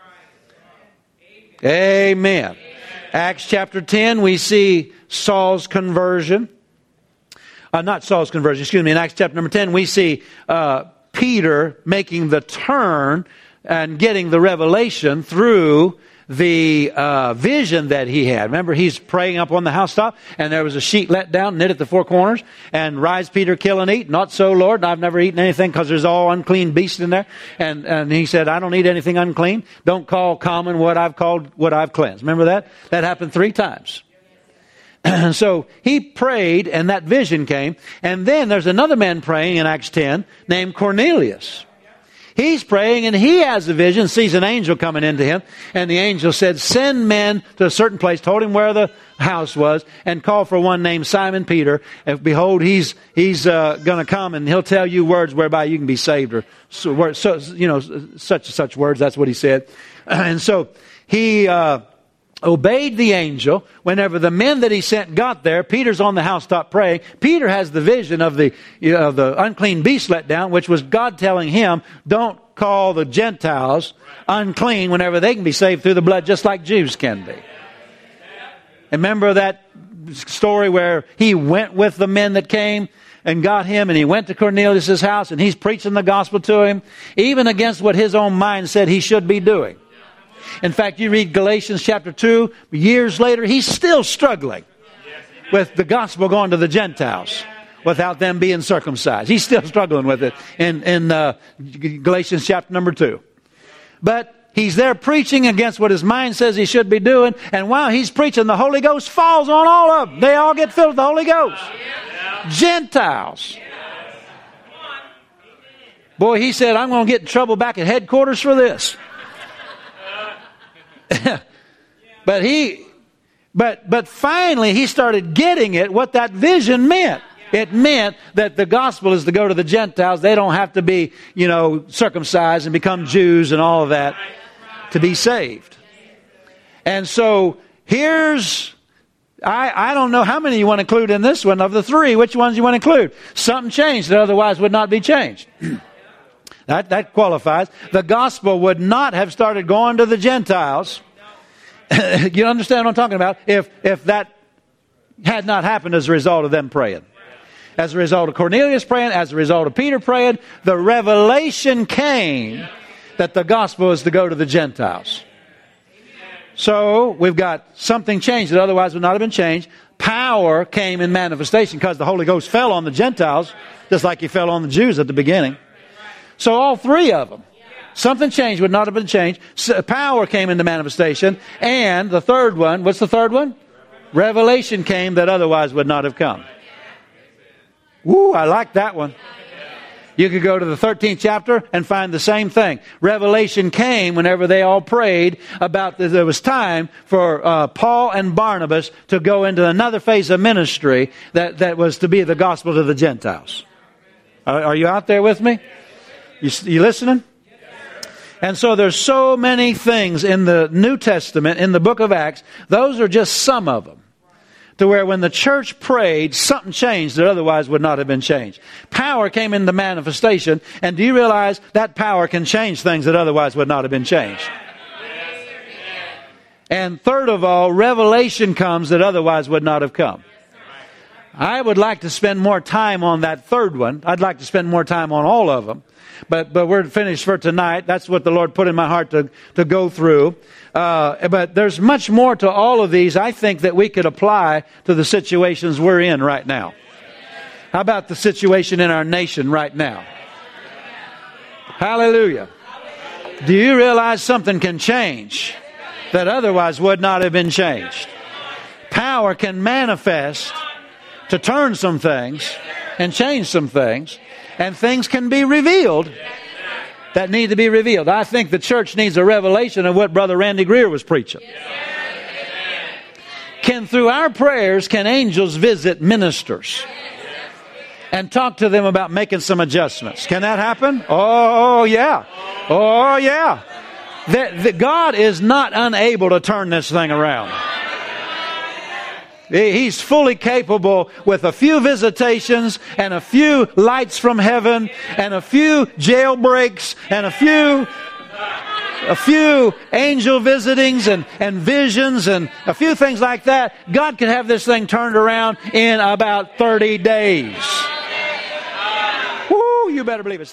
Amen. Acts chapter ten, we see Saul's conversion. Uh, not Saul's conversion, excuse me. In Acts chapter number ten, we see uh, Peter making the turn and getting the revelation through the uh, vision that he had. Remember, he's praying up on the housetop, and there was a sheet let down, knit at the four corners, and rise, Peter, kill and eat. Not so, Lord. I've never eaten anything because there's all unclean beasts in there. And, and he said, I don't eat anything unclean. Don't call common what I've called, what I've cleansed. Remember that? That happened three times. And so he prayed, and that vision came. And then there's another man praying in Acts ten named Cornelius. He's praying, and he has a vision, sees an angel coming into him. And the angel said, send men to a certain place, told him where the house was, and call for one named Simon Peter. And behold, he's he's uh, going to come, and he'll tell you words whereby you can be saved, or so, so, you know, such and such words. That's what he said. And so he uh, obeyed the angel. Whenever the men that he sent got there, Peter's on the housetop praying. Peter has the vision of the, you know, the unclean beast let down, which was God telling him, don't call the Gentiles unclean whenever they can be saved through the blood, just like Jews can be. And remember that story where he went with the men that came and got him, and he went to Cornelius' house, and he's preaching the gospel to him, even against what his own mind said he should be doing. In fact, you read Galatians chapter two, years later, he's still struggling with the gospel going to the Gentiles without them being circumcised. He's still struggling with it in, in uh, Galatians chapter number two. But he's there preaching against what his mind says he should be doing, and while he's preaching, the Holy Ghost falls on all of them. They all get filled with the Holy Ghost. Gentiles. Boy, he said, I'm going to get in trouble back at headquarters for this. But he, but, but finally he started getting it, what that vision meant. It meant that the gospel is to go to the Gentiles. They don't have to be, you know, circumcised and become Jews and all of that to be saved. And so here's, I, I don't know how many you want to include in this one. Of the three, which ones you want to include? Something changed that otherwise would not be changed. That, that qualifies. The gospel would not have started going to the Gentiles. You understand what I'm talking about? If, if that had not happened as a result of them praying. As a result of Cornelius praying, as a result of Peter praying, the revelation came that the gospel is to go to the Gentiles. So we've got something changed that otherwise would not have been changed. Power came in manifestation because the Holy Ghost fell on the Gentiles, just like he fell on the Jews at the beginning. So all three of them. Something changed would not have been changed. Power came into manifestation. And the third one, what's the third one? Revelation came that otherwise would not have come. Woo, I like that one. You could go to the thirteenth chapter and find the same thing. Revelation came whenever they all prayed about that there was time for uh, Paul and Barnabas to go into another phase of ministry that, that was to be the gospel to the Gentiles. Are, are you out there with me? You, you listening? And so there's so many things in the New Testament, in the book of Acts. Those are just some of them. To where when the church prayed, something changed that otherwise would not have been changed. Power came into manifestation. And do you realize that power can change things that otherwise would not have been changed? And third of all, revelation comes that otherwise would not have come. I would like to spend more time on that third one. I'd like to spend more time on all of them. But but we're finished for tonight. That's what the Lord put in my heart to, to go through. Uh, but there's much more to all of these, I think, that we could apply to the situations we're in right now. How about the situation in our nation right now? Hallelujah. Do you realize something can change that otherwise would not have been changed? Power can manifest to turn some things and change some things. And things can be revealed that need to be revealed. I think the church needs a revelation of what Brother Randy Greer was preaching. Can, through our prayers, can angels visit ministers and talk to them about making some adjustments? Can that happen? Oh, yeah. Oh, yeah. The, the God is not unable to turn this thing around. He's fully capable with a few visitations and a few lights from heaven and a few jailbreaks and a few a few angel visitings and, and visions and a few things like that. God can have this thing turned around in about thirty days. Woo, you better believe it.